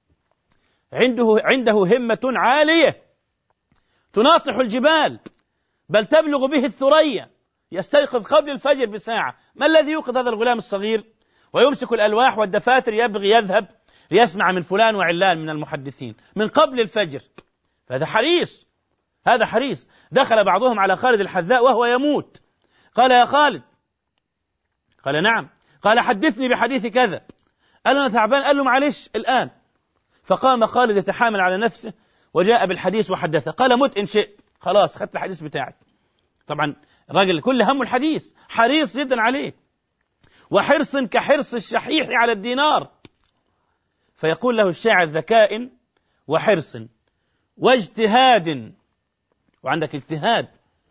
عنده عنده همة عالية تناطح الجبال، بل تبلغ به الثريا. يستيقظ قبل الفجر بساعة. ما الذي يوقظ هذا الغلام الصغير؟ ويمسك الألواح والدفاتر، يبغي يذهب ليسمع من فلان وعلان من المحدثين من قبل الفجر. فهذا حريص، هذا حريص. دخل بعضهم على خالد الحذاء وهو يموت، قال: يا خالد. قال: نعم. قال: حدثني بحديث كذا. قال: أنا تعبان. قال له: معلش الآن. فقام خالد يتحامل على نفسه وجاء بالحديث وحدثه. قال: مت إن شئت، خلاص خدت الحديث بتاعك. طبعا الراجل كل همه الحديث، حريص جدا عليه، وحرص كحرص الشحيح على الدينار. فيقول له الشاعر: ذكاء وحرص واجتهاد، وعندك اجتهاد،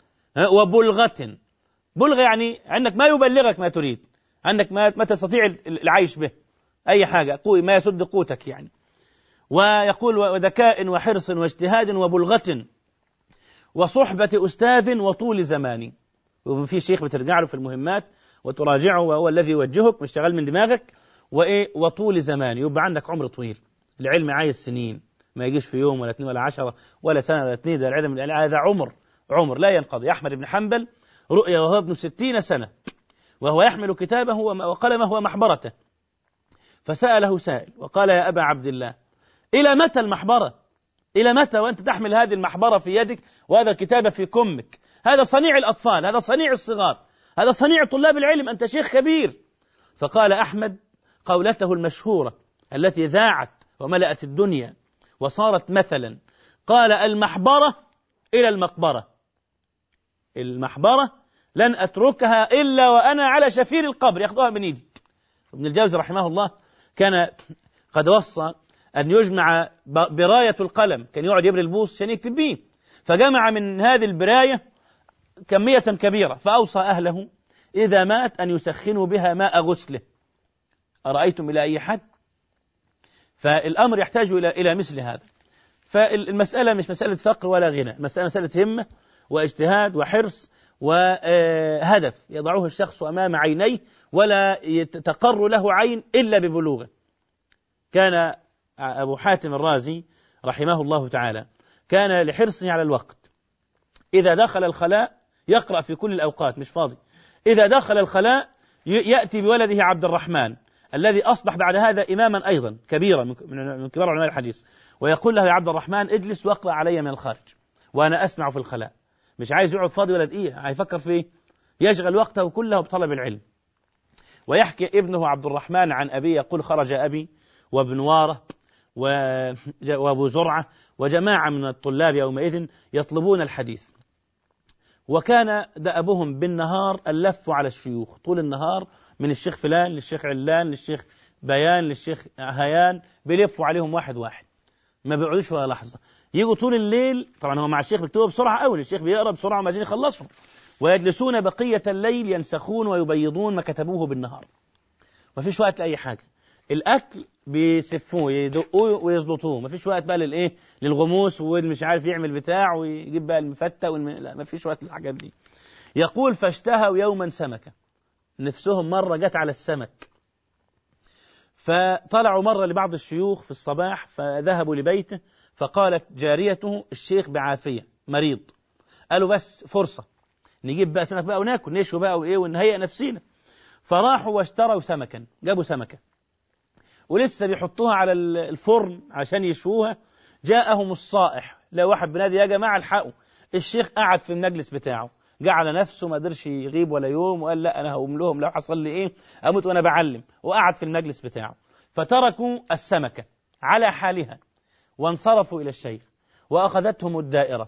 وبلغة. بلغة يعني عندك ما يبلغك ما تريد، عندك ما, ما تستطيع العيش به، أي حاجة ما يسد قوتك يعني. ويقول: وذكاء وحرص واجتهاد وبلغة وصحبة أستاذ وطول زمان. وفي شيخ بترجع له في المهمات وتراجعه وهو الذي يوجهك، مش شغال من دماغك. وإيه؟ وطول زمان، يبقى عندك عمر طويل. العلم عايز سنين، ما يجيش في يوم ولا اثنين ولا عشرة ولا سنة ولا اثنين. ده العلم هذا عمر، عمر لا ينقضي. أحمد بن حنبل رؤيا وهو ابن ستين سنة وهو يحمل كتابه وقلمه ومحبرته، فسأله سائل وقال: يا أبا عبد الله، إلى متى المحبرة؟ إلى متى وأنت تحمل هذه المحبرة في يدك وهذا الكتاب في كمك؟ هذا صنيع الأطفال، هذا صنيع الصغار. هذا صنيع طلاب العلم، أنت شيخ كبير. فقال أحمد قولته المشهورة التي ذاعت وملأت الدنيا وصارت مثلا، قال: المحبرة إلى المقبرة، المحبرة لن أتركها إلا وأنا على شفير القبر، يأخذوها من إيدي. ابن الجوزي رحمه الله كان قد وصى أن يجمع براية القلم، كان يقعد يبري البوص عشان يكتب بيه، فجمع من هذه البراية كمية كبيرة، فأوصى أهله إذا مات أن يسخنوا بها ماء غسله. أرأيتم إلى أي حد؟ فالأمر يحتاج إلى إلى مثل هذا. فالمسألة مش مسألة فقر ولا غنى، مسألة مسألة همة واجتهاد وحرص وهدف يضعه الشخص أمام عينيه ولا يتقر له عين إلا ببلوغه. كان أبو حاتم الرازي رحمه الله تعالى كان لحرصه على الوقت إذا دخل الخلاء يقرأ في كل الأوقات، مش فاضي. إذا دخل الخلاء يأتي بولده عبد الرحمن الذي أصبح بعد هذا إماما أيضا كبيرا من كبار علماء الحديث، ويقول له: يا عبد الرحمن اجلس واقرأ علي من الخارج وأنا أسمع في الخلاء. مش عايز يقعد فاضي ولا دقيقة، هيفكر فيه، يشغل وقته كله بطلب العلم. ويحكي ابنه عبد الرحمن عن أبيه يقول: خرج أبي وابن واره وأبو زرعة وجماعة من الطلاب يومئذ يطلبون الحديث، وكان دأبهم بالنهار اللف على الشيوخ طول النهار، من الشيخ فلان للشيخ علان للشيخ بيان للشيخ هيان، بيلفوا عليهم واحد واحد، ما بيقعدوش ولا لحظة. يجوا طول الليل، طبعا هو مع الشيخ بيكتبوا بسرعة أوي، الشيخ بيقرأ بسرعة وما عايزين يخلصوا، ويجلسون بقية الليل ينسخون ويبيضون ما كتبوه بالنهار. ما فيش وقت لأي حاجة. الأكل بيسفوه يدقوه ويزلطوه، ما فيش وقت بقى للإيه، للغموس والمش عارف يعمل بتاع ويجيب بقى المفتة والم... لا ما فيش وقت للحاجات دي. يقول: فاشتهوا يوما سمكة، نفسهم مرة جت على السمك، فطلعوا مرة لبعض الشيوخ في الصباح فذهبوا لبيته، فقالت جاريته: الشيخ بعافية مريض. قالوا: بس فرصة نجيب بقى سمك بقى وناكل نشوي بقى وإيه ونهيئ نفسينا. فراحوا واشتروا سمكا، جابوا سمكة ولسه بيحطوها على الفرن عشان يشووها، جاءهم الصائح، لا واحد بنادي: يا جماعة الحقوا، الشيخ قعد في المجلس بتاعه، جعل نفسه ما قدرش يغيب ولا يوم، وقال: لا أنا هقوم لهم لو حصل لي إيه أموت وأنا بعلم، وقعد في المجلس بتاعه. فتركوا السمكة على حالها وانصرفوا إلى الشيخ، وأخذتهم الدائرة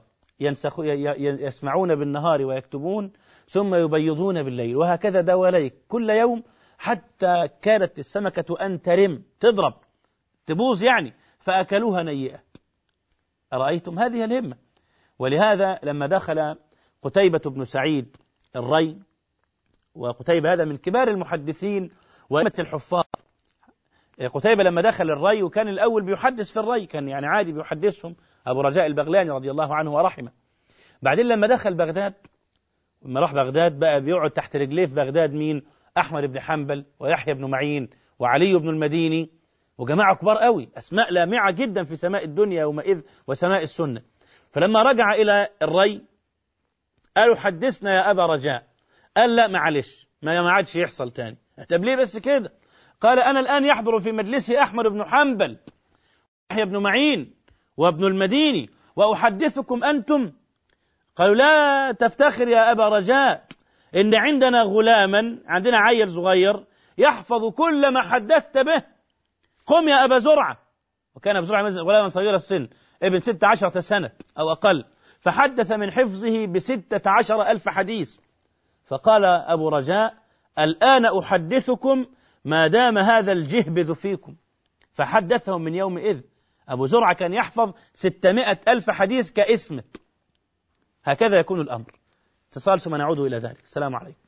يسمعون بالنهار ويكتبون ثم يبيضون بالليل، وهكذا دواليك كل يوم، حتى كانت السمكة أن ترم تضرب تبوظ يعني، فأكلوها نيئة. أرأيتم؟ هذه الهمة. ولهذا لما دخل قتيبة بن سعيد الري، وقتيبة هذا من كبار المحدثين وأئمة الحفاظ، قتيبة لما دخل الري وكان الأول بيحدث في الري، كان يعني عادي بيحدثهم أبو رجاء البغلاني رضي الله عنه ورحمه. بعدين لما دخل بغداد، لما راح بغداد بقى بيقعد تحت رجليه في بغداد مين؟ أحمد بن حنبل ويحيى بن معين وعلي بن المديني وجماعة كبار قوي، أسماء لامعة جدا في سماء الدنيا يومئذ وسماء السنة. فلما رجع إلى الري قالوا: حدثنا يا أبا رجاء. قال: لا معلش، ما عادش يحصل تاني. طب ليه بس كده؟ قال: أنا الآن يحضر في مجلسي أحمد بن حنبل ويحيى بن معين وابن المديني وأحدثكم أنتم. قالوا: لا تفتخر يا أبا رجاء، إن عندنا غلاما، عندنا عيل صغير يحفظ كل ما حدثت به. قم يا أبا زرعة. وكان أبو زرعة غلاما صغير السن، ابن ست عشرة سنة أو أقل، فحدث من حفظه بستة عشر ألف حديث. فقال أبو رجاء: الآن أحدثكم ما دام هذا الجهبذ فيكم. فحدثهم من يومئذ. أبو زرعة كان يحفظ ستمائة ألف حديث كاسمه. هكذا يكون الأمر. اتصال ثم نعود إلى ذلك. السلام عليكم.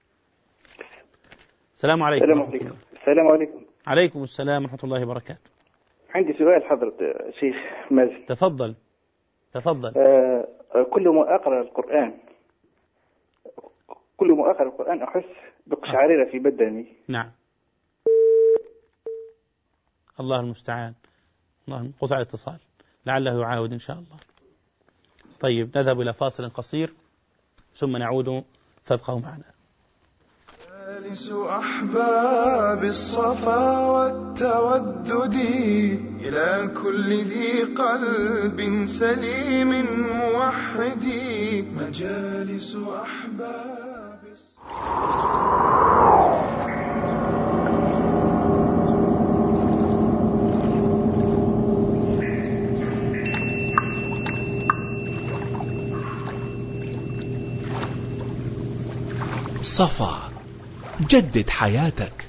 السلام عليكم. السلام عليكم. السلام عليكم. عليكم السلام ورحمة الله وبركاته. عندي سؤال حضرة شيخ مازن. تفضل تفضل. آه كل ما أقرأ القرآن كل ما أقرأ القرآن أحس بقشعريرة في بدني. نعم. الله المستعان. الله قطع الاتصال، لعله يعاود إن شاء الله. طيب نذهب إلى فاصل قصير ثم نعود، فابقوا معنا. جالس أحباب الصفا والتودد إلى كل ذي قلب سليم موحد، مجالس أحباب الصفا. صفا، جدد حياتك.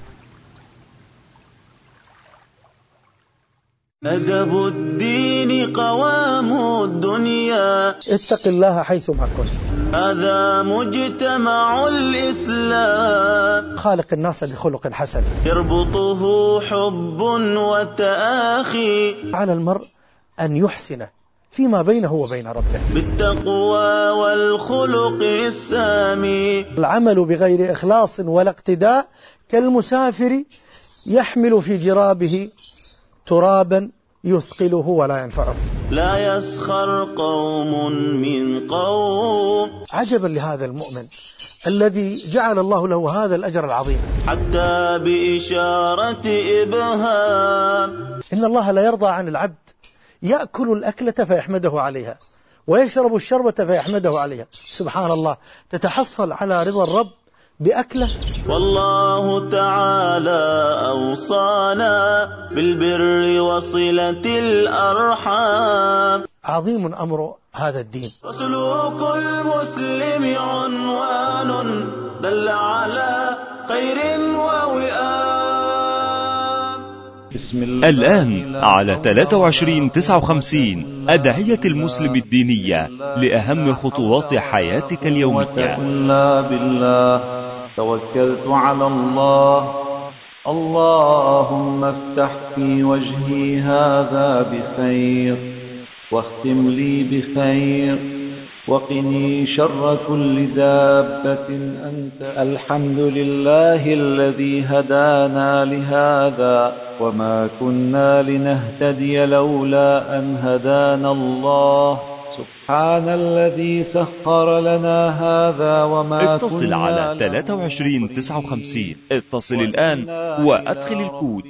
أدب الدين قوام الدنيا، اتق الله حيثما كنت، هذا مجتمع الإسلام، خالق الناس بخلق حسن، يربطه حب وتآخي، على المرء أن يحسن فيما بينه وبين ربه بالتقوى والخلق السامي. العمل بغير إخلاص ولا اقتداء كالمسافر يحمل في جرابه ترابا يثقله ولا ينفعه. لا يسخر قوم من قوم، عجبا لهذا المؤمن الذي جعل الله له هذا الأجر العظيم، حتى بإشارة إبهام. إن الله لا يرضى عن العبد يأكل الأكلة فيحمده عليها ويشرب الشربة فيحمده عليها. سبحان الله، تتحصل على رضا الرب بأكله. والله تعالى أوصانا بالبر وصلة الأرحام. عظيم أمر هذا الدين. وسلوك المسلم عنوان دل على خير ووئام. الآن على ثلاثة وعشرين تسعة وخمسين أدعية المسلم الدينية لأهم خطوات حياتك اليومية. بالله توكلت على الله، اللهم افتح في وجهي هذا بخير، واختم لي بخير، وقني شر كل دابة أنت. الحمد لله الذي هدانا لهذا، وما كنا لنهتدي لولا أن هدانا الله. سبحان الذي سخر لنا هذا وما اتصل كنا على ثلاثة وعشرين تسعة وخمسين. اتصل الآن وأدخل الكود.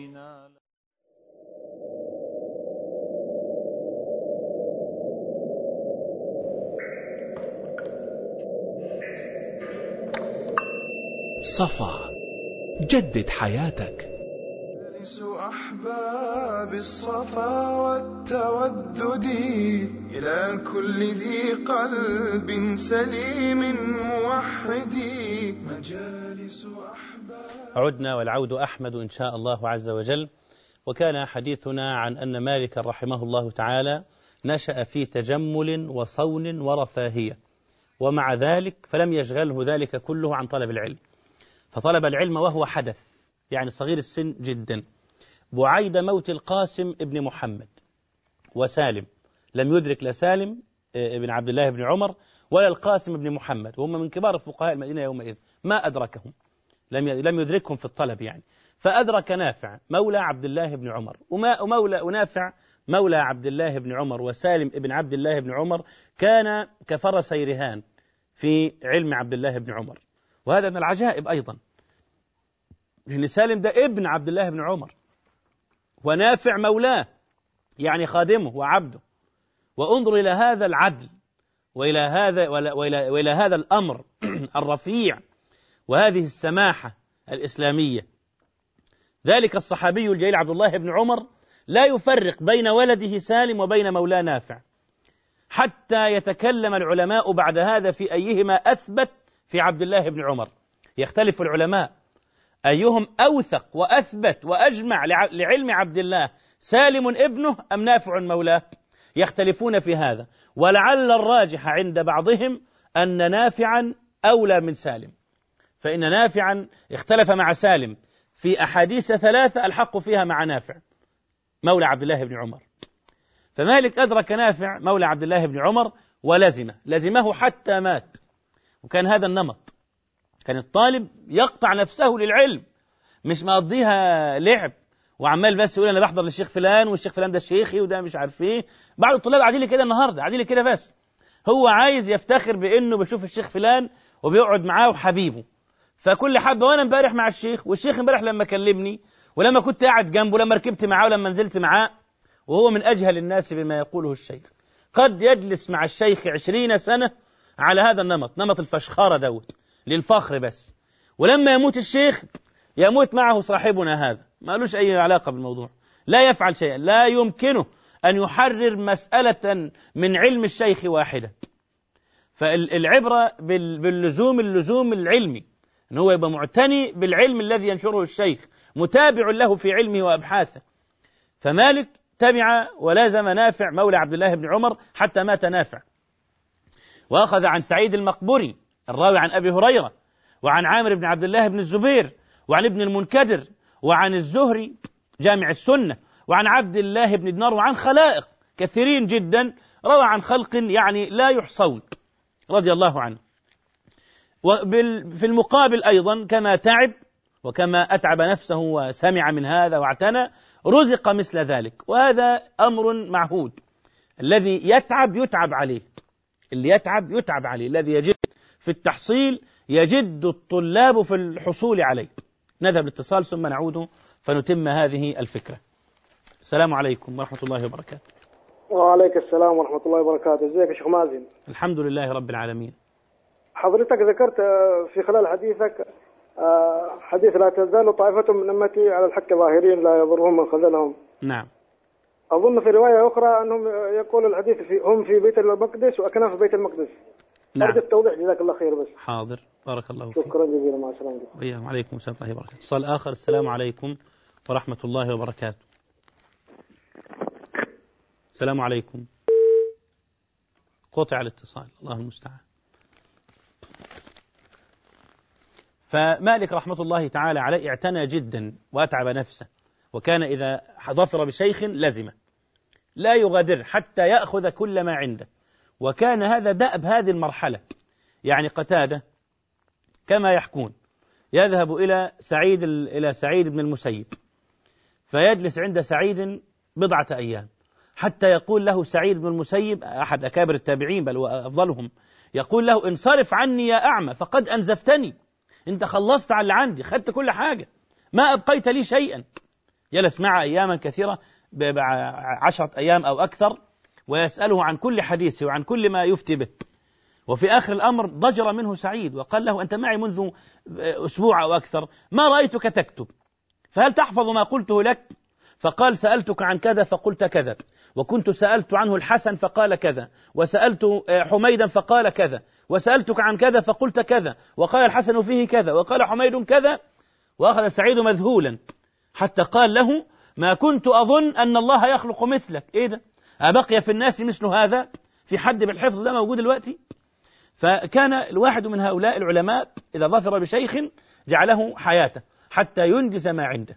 صفا، جدد حياتك. جالس أحباب الصفا والتودد إلى كل ذي قلب سليم موحد. مجالس أحباب. عدنا والعود أحمد إن شاء الله عز وجل. وكان حديثنا عن أن مالكا رحمه الله تعالى نشأ في تجمل وصون ورفاهية، ومع ذلك فلم يشغله ذلك كله عن طلب العلم، فطلب العلم وهو حدث، يعني صغير السن جدا. بعيد موت القاسم ابن محمد وسالم، لم يدرك لا سالم ابن عبد الله بن عمر ولا القاسم ابن محمد، وهم من كبار فقهاء المدينة يومئذ، ما أدركهم، لم لم يدركهم في الطلب يعني. فأدرك نافع مولى عبد الله بن عمر، ومولى ونافع مولى عبد الله بن عمر وسالم ابن عبد الله بن عمر كان كفرسي رهان في علم عبد الله بن عمر. وهذا من العجائب أيضا، إن سالم ده ابن عبد الله بن عمر، ونافع مولاه يعني خادمه وعبده. وانظر إلى هذا العدل وإلى هذا وإلى, وإلى هذا الأمر الرفيع وهذه السماحة الإسلامية. ذلك الصحابي الجليل عبد الله بن عمر لا يفرق بين ولده سالم وبين مولاه نافع، حتى يتكلم العلماء بعد هذا في أيهما أثبت في عبد الله بن عمر. يختلف العلماء أيهم أوثق وأثبت وأجمع لعلم عبد الله، سالم ابنه أم نافع مولاه؟ يختلفون في هذا، ولعل الراجح عند بعضهم أن نافعا أولى من سالم، فإن نافعا اختلف مع سالم في أحاديث ثلاثة الحق فيها مع نافع مولى عبد الله بن عمر. فمالك أدرك نافع مولى عبد الله بن عمر ولزمه لزمه حتى مات. وكان هذا النمط، كان الطالب يقطع نفسه للعلم، مش مقضيها لعب وعمال بس يقول أنا بحضر للشيخ فلان والشيخ فلان ده شيخي وده مش عارف ايه. بعض الطلاب قاعدين لي كده النهارده، قاعدين لي كده بس هو عايز يفتخر بأنه بيشوف الشيخ فلان وبيقعد معاه وحبيبه، فكل حبة وأنا امبارح مع الشيخ، والشيخ امبارح لما كلمني ولما كنت قاعد جنبه لما ركبت معاه ولما نزلت معاه، وهو من أجهل الناس بما يقوله الشيخ. قد يجلس مع الشيخ عشرين سنة على هذا النمط، نمط الفشخارة دوت للفخر بس، ولما يموت الشيخ يموت معه صاحبنا هذا، ما لوش أي علاقة بالموضوع، لا يفعل شيئا، لا يمكنه أن يحرر مسألة من علم الشيخ واحدة. فالعبرة باللزوم اللزوم العلمي، أن هو يبقى معتني بالعلم الذي ينشره الشيخ، متابع له في علمه وأبحاثه. فمالك تبع ولازم نافع مولى عبد الله بن عمر حتى مات نافع، وأخذ عن سعيد المقبري الراوي عن أبي هريرة، وعن عامر بن عبد الله بن الزبير، وعن ابن المنكدر، وعن الزهري جامع السنة، وعن عبد الله بن دينار، وعن خلائق كثيرين جدا روى عن خلق يعني لا يحصون رضي الله عنه. وفي المقابل أيضا كما تعب وكما أتعب نفسه وسمع من هذا واعتنى رزق مثل ذلك، وهذا أمر معهود. الذي يتعب يتعب عليه، اللي يتعب يتعب عليه، الذي يجد في التحصيل يجد الطلاب في الحصول عليه. نذهب الاتصال ثم نعود فنتم هذه الفكرة. السلام عليكم ورحمة الله وبركاته. وعليك السلام ورحمة الله وبركاته. ازيك يا شيخ مازن؟ الحمد لله رب العالمين. حضرتك ذكرت في خلال حديثك حديث لا تزال طائفة من أمتي على الحق ظاهرين لا يضرهم من خذلهم. نعم. أظن في رواية أخرى أنهم يقول الحديث في هم في بيت المقدس وأكناف في بيت المقدس. نعم. أرجو التوضيح جزاك الله خير بس. حاضر بارك الله فيك. شكرا جزيلا مع السلامة. وإياكم. وعليكم السلام ورحمة الله وبركاته. اتصال آخر. السلام عليكم ورحمة الله وبركاته. السلام عليكم. قطع الاتصال، الله المستعان. فمالك رحمة الله تعالى عليه اعتنى جدا وأتعب نفسه، وكان إذا ظفر بشيخ لزمه لا يغادر حتى يأخذ كل ما عنده، وكان هذا دأب هذه المرحلة. يعني قتادة كما يحكون يذهب إلى سعيد إلى سعيد بن المسيب فيجلس عند سعيد بضعة أيام حتى يقول له سعيد بن المسيب أحد أكابر التابعين بل وأفضلهم، يقول له انصرف عني يا أعمى فقد أنزفتني، أنت خلصت على اللي عندي، خدت كل حاجة، ما أبقيت لي شيئا. جلس معه أياما كثيرة عشرة أيام أو أكثر، ويسأله عن كل حديثه وعن كل ما يفتي به. وفي آخر الأمر ضجر منه سعيد وقال له أنت معي منذ أسبوع أو أكثر، ما رأيتك تكتب، فهل تحفظ ما قلته لك؟ فقال سألتك عن كذا فقلت كذا، وكنت سألت عنه الحسن فقال كذا، وسألت حميدا فقال كذا، وسألتك عن كذا فقلت كذا، وقال الحسن فيه كذا، وقال حميد كذا. وأخذ سعيد مذهولا حتى قال له ما كنت أظن أن الله يخلق مثلك. إيه ده؟ أبقي في الناس مثل هذا؟ في حد بالحفظ ده موجود دلوقتي؟ فكان الواحد من هؤلاء العلماء إذا ظفر بشيخ جعله حياته حتى ينجز ما عنده.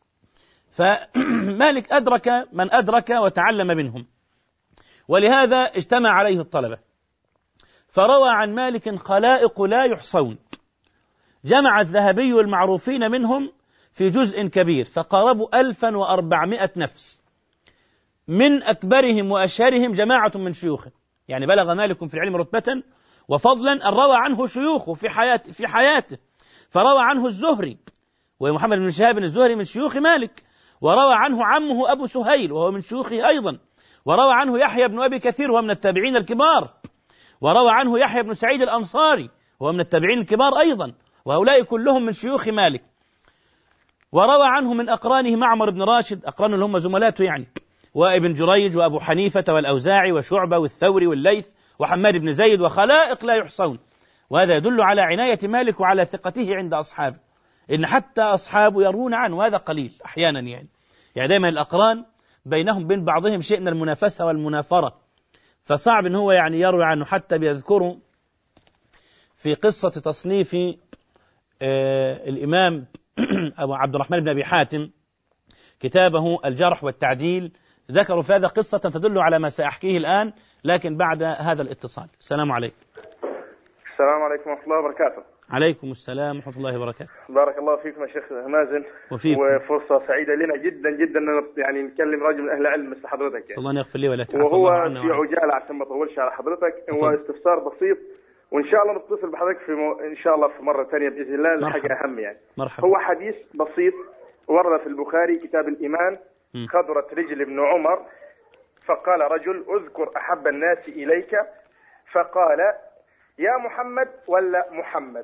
فمالك أدرك من أدرك وتعلم منهم، ولهذا اجتمع عليه الطلبة، فروى عن مالك خلائق لا يحصون. جمع الذهبي المعروفين منهم في جزء كبير فقاربوا ألفا وأربعمائة نفس، من أكبرهم وأشهرهم جماعة من شيوخه. يعني بلغ مالك في العلم رتبة وفضلا أن روى عنه شيوخه في حياته, في حياته فروى عنه الزهري ومحمد بن شهاب الزهري من شيوخ مالك، وروى عنه عمه أبو سهيل وهو من شيوخه أيضا، وروى عنه يحيى بن أبي كثير وهو من التابعين الكبار، وروى عنه يحيى بن سعيد الأنصاري وهو من التابعين الكبار أيضا، وهؤلاء كلهم من شيوخ مالك. وروى عنه من أقرانه معمر بن راشد، أقرانه اللي هم زملاته يعني، وابن جريج وأبو حنيفة والأوزاعي وشعبة والثوري والليث وحماد بن زيد وخلائق لا يحصون. وهذا يدل على عناية مالك وعلى ثقته عند أصحابه، إن حتى أصحابه يرون عنه، وهذا قليل أحيانا يعني يعني دائما الأقران بينهم بين بعضهم شيء من المنافسة والمنافرة، فصعب إن هو يعني يروي عنه. حتى بيذكروا في قصة تصنيف آه الإمام أبو عبد الرحمن بن أبي حاتم كتابه الجرح والتعديل، ذكروا في هذا قصة تدل على ما سأحكيه الآن، لكن بعد هذا الاتصال. السلام عليكم. السلام عليكم ورحمة الله وبركاته. عليكم السلام ورحمة الله وبركاته. بارك الله فيكم يا شيخ مازن. وفيكم. وفرصة سعيدة لنا جدا جدا يعني نكلم رجل من أهل علم مثل حضرتك يعني. الله يغفر لي ولك. وهو في عجالة عشان ما أطولش على حضرتك، هو استفسار بسيط وإن شاء الله نتصل بحضرتك في م... إن شاء الله في مرة ثانية بإذن الله لحاجة أهم يعني. مرحبا. هو حديث بسيط ورد في البخاري كتاب الإيمان، خضرت رجل ابن عمر فقال رجل اذكر أحب الناس إليك، فقال يا محمد ولا محمد،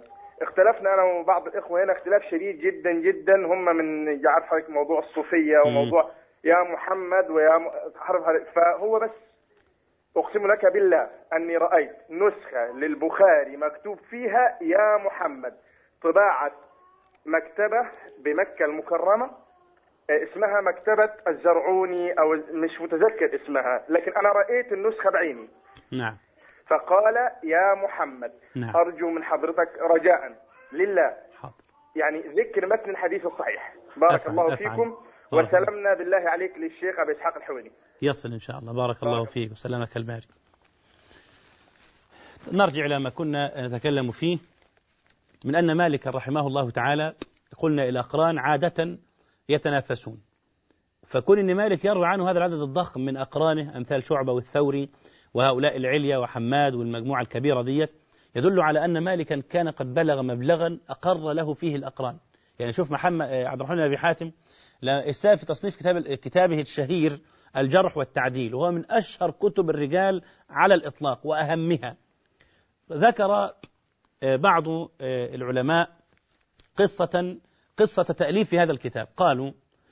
اختلفنا أنا وبعض الإخوة هنا اختلاف شديد جدا جدا، هم من يعرف حضرتك موضوع الصوفية وموضوع يا محمد ويا م... فهو بس أقسم لك بالله أني رأيت نسخة للبخاري مكتوب فيها يا محمد، طباعة مكتبة بمكة المكرمة اسمها مكتبة الزرعوني أو مش متذكر اسمها، لكن أنا رأيت النسخة بعيني. نعم. فقال يا محمد. نعم. أرجو من حضرتك رجاء لله حاضر. يعني ذكر متن الحديث الصحيح. بارك أفعل الله أفعل. فيكم بارك وسلمنا بالله عليك للشيخ أبي إسحاق الحويني. يصل إن شاء الله. بارك, بارك الله فيك وسلامك الباري. نرجع إلى ما كنا نتكلم فيه من أن مالك رحمه الله تعالى قلنا إلى أقران عادة يتنافسون، فكون أن مالك يروي عنه هذا العدد الضخم من أقرانه أمثال شعبة والثوري وهؤلاء العليا وحماد والمجموعة الكبيرة ديت يدل على أن مالكا كان قد بلغ مبلغا أقر له فيه الأقران. يعني شوف محمد عبد الرحمن بن أبي حاتم السابق في تصنيف كتاب كتابه الشهير الجرح والتعديل، وهو من أشهر كتب الرجال على الإطلاق وأهمها. ذكر بعض العلماء قصة قصة تأليف هذا الكتاب. قالوا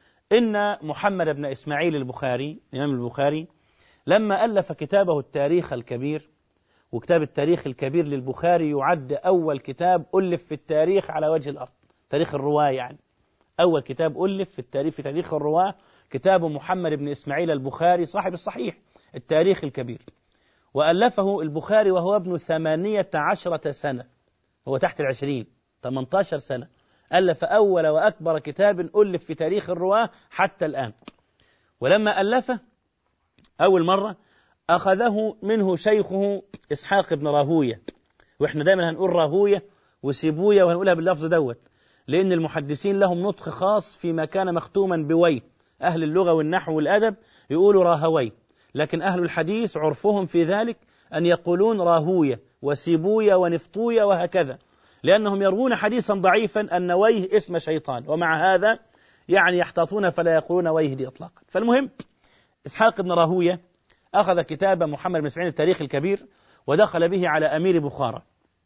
إن محمد بن إسماعيل البخاري الإمام البخاري لما ألف كتابه التاريخ الكبير، وكتاب التاريخ الكبير للبخاري يعد أول كتاب ألف في التاريخ على وجه الأرض، تاريخ الرواة يعني أول كتاب ألف في التاريخ في تاريخ الرواة كتاب محمد بن إسماعيل البخاري صاحب الصحيح التاريخ الكبير، وألفه البخاري وهو ابن ثمانية عشرة سنة، هو تحت العشرين ثمانية عشر سنة، ألف أول وأكبر كتاب ألف في تاريخ الرواة حتى الآن. ولما ألفه أول مرة أخذه منه شيخه إسحاق بن راهوية، وإحنا دائما هنقول راهوية وسيبوية وهنقولها باللفظ دوت، لأن المحدثين لهم نطق خاص فيما كان مختوما بوي، أهل اللغة والنحو والأدب يقولوا راهوي، لكن أهل الحديث عرفهم في ذلك أن يقولون راهوية وسيبوية ونفطوية وهكذا، لأنهم يروون حديثا ضعيفا أن ويه اسم شيطان، ومع هذا يعني يحتاطون فلا يقولون ويه دي إطلاقا. فالمهم إسحاق بن راهوية أخذ كتاب محمد بن إسماعيل التاريخ الكبير ودخل به على أمير بخارى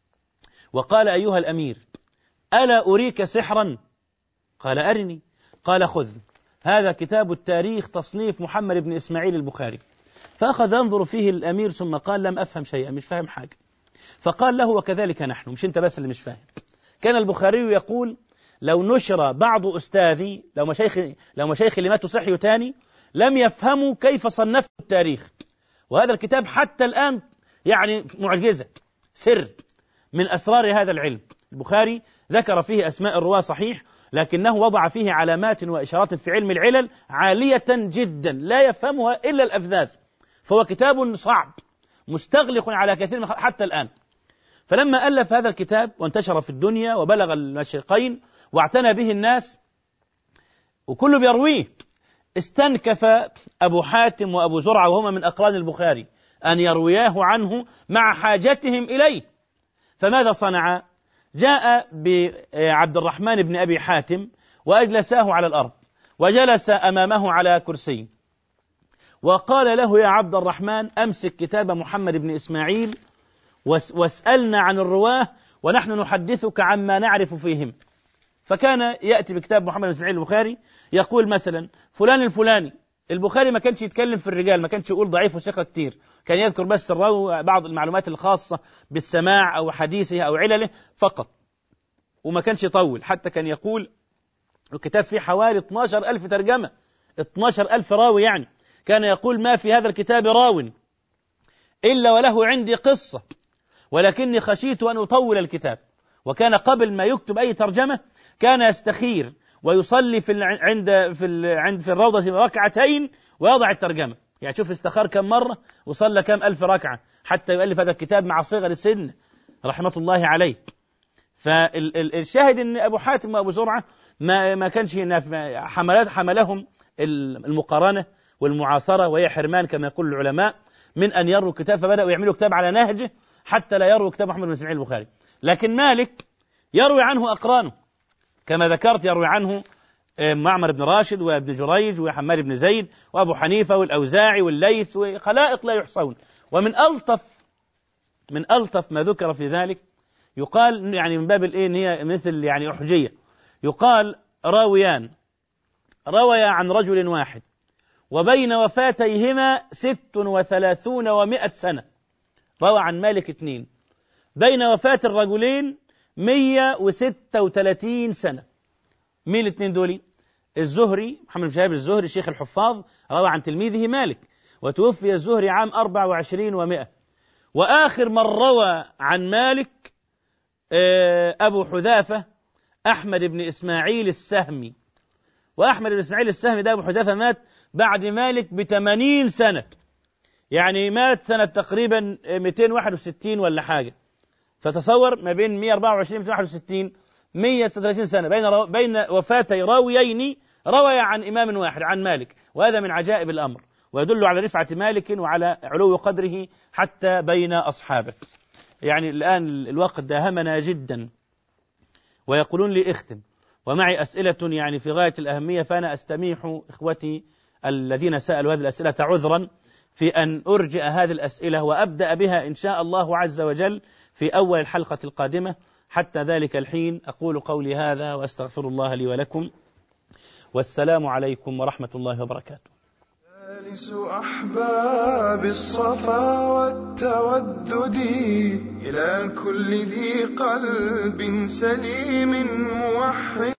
وقال أيها الأمير ألا أريك سحرا؟ قال أرني. قال خذ هذا كتاب التاريخ تصنيف محمد بن إسماعيل البخاري. فأخذ ينظر فيه الأمير ثم قال لم أفهم شيئا، مش فاهم حاجة. فقال له وكذلك نحن، مش أنت بس اللي مش فاهم. كان البخاري يقول لو نشر بعض أستاذي لو مشايخي لو مشايخي اللي ماتوا صحيوا تاني لم يفهموا كيف صنفت التاريخ. وهذا الكتاب حتى الآن يعني معجزة، سر من أسرار هذا العلم. البخاري ذكر فيه أسماء الرواة صحيح، لكنه وضع فيه علامات وإشارات في علم العلل عالية جدا لا يفهمها إلا الأفذاذ، فهو كتاب صعب مستغلق على كثير من حتى الآن. فلما ألف هذا الكتاب وانتشر في الدنيا وبلغ المشرقين واعتنى به الناس وكله بيرويه، استنكف أبو حاتم وأبو زرعة وهما من أقران البخاري أن يروياه عنه مع حاجتهم إليه. فماذا صنع؟ جاء بعبد الرحمن بن أبي حاتم وأجلساه على الأرض وجلس أمامه على كرسي وقال له يا عبد الرحمن أمسك كتاب محمد بن إسماعيل واسألنا عن الرواه ونحن نحدثك عما نعرف فيهم. فكان يأتي بكتاب محمد بن إسماعيل البخاري يقول مثلا فلان الفلاني. البخاري ما كانش يتكلم في الرجال، ما كانش يقول ضعيف وثقة كتير، كان يذكر بس الراوي بعض المعلومات الخاصة بالسماع أو حديثه أو علله فقط، وما كانش يطول. حتى كان يقول الكتاب فيه حوالي اثني عشر ألف ترجمة، اثني عشر ألف راوي، يعني كان يقول ما في هذا الكتاب راو إلا وله عندي قصة ولكني خشيت أن أطول الكتاب. وكان قبل ما يكتب أي ترجمة كان يستخير ويصلي في عند في عند في الروضة ركعتين ويضع الترجمة. يعني شوف استخار كم مرة وصلى كم ألف ركعة حتى يؤلف هذا الكتاب مع صغر السن رحمة الله عليه. فالشاهد أن أبو حاتم وأبو زرعة ما ما كانش حملات حملهم المقارنة والمعاصرة وهي حرمان كما يقول العلماء من أن يروا كتاب، فبدأوا يعملوا كتاب على نهجه حتى لا يروا كتاب محمد بن إسماعيل البخاري. لكن مالك يروي عنه أقرانه كما ذكرت، يروي عنه معمر بن راشد وابن جريج وحماد بن زيد وأبو حنيفة والأوزاعي والليث وخلائق لا يحصون. ومن ألطف من ألطف ما ذكر في ذلك يقال يعني من باب الإيه إن هي مثل يعني أحجية، يقال راويان روي عن رجل واحد وبين وفاتيهما ست وثلاثون ومائة سنة، روى عن مالك اثنين، بين وفاة الرجلين مية وستة وثلاثين سنة. مين الاثنين دولي؟ الزهري محمد بن شهاب الزهري شيخ الحفاظ روى عن تلميذه مالك، وتوفي الزهري عام أربعة وعشرين ومائة. وآخر من روى عن مالك أبو حذافة أحمد بن إسماعيل السهمي، وأحمد بن إسماعيل السهمي ده أبو حذافة مات بعد مالك بثمانين سنة، يعني مات سنة تقريبا مئتين وواحد وستين ولا حاجة، فتصور ما بين مئة وأربعة وعشرين مئتين وواحد وستين مئة وستة وثلاثين سنة بين رو... بين وفاتي راويين روي عن إمام واحد عن مالك، وهذا من عجائب الأمر ويدل على رفعة مالك وعلى علو قدره حتى بين أصحابه. يعني الآن الوقت داهمنا جدا ويقولون لي اختم، ومعي أسئلة يعني في غاية الأهمية، فأنا أستميح إخوتي الذين سألوا هذه الأسئلة عذرا في أن أرجئ هذه الأسئلة وأبدأ بها إن شاء الله عز وجل في أول الحلقة القادمة. حتى ذلك الحين أقول قولي هذا وأستغفر الله لي ولكم، والسلام عليكم ورحمة الله وبركاته. جالس أحباب الصفا والتودد إلى كل ذي قلب سليم موحد.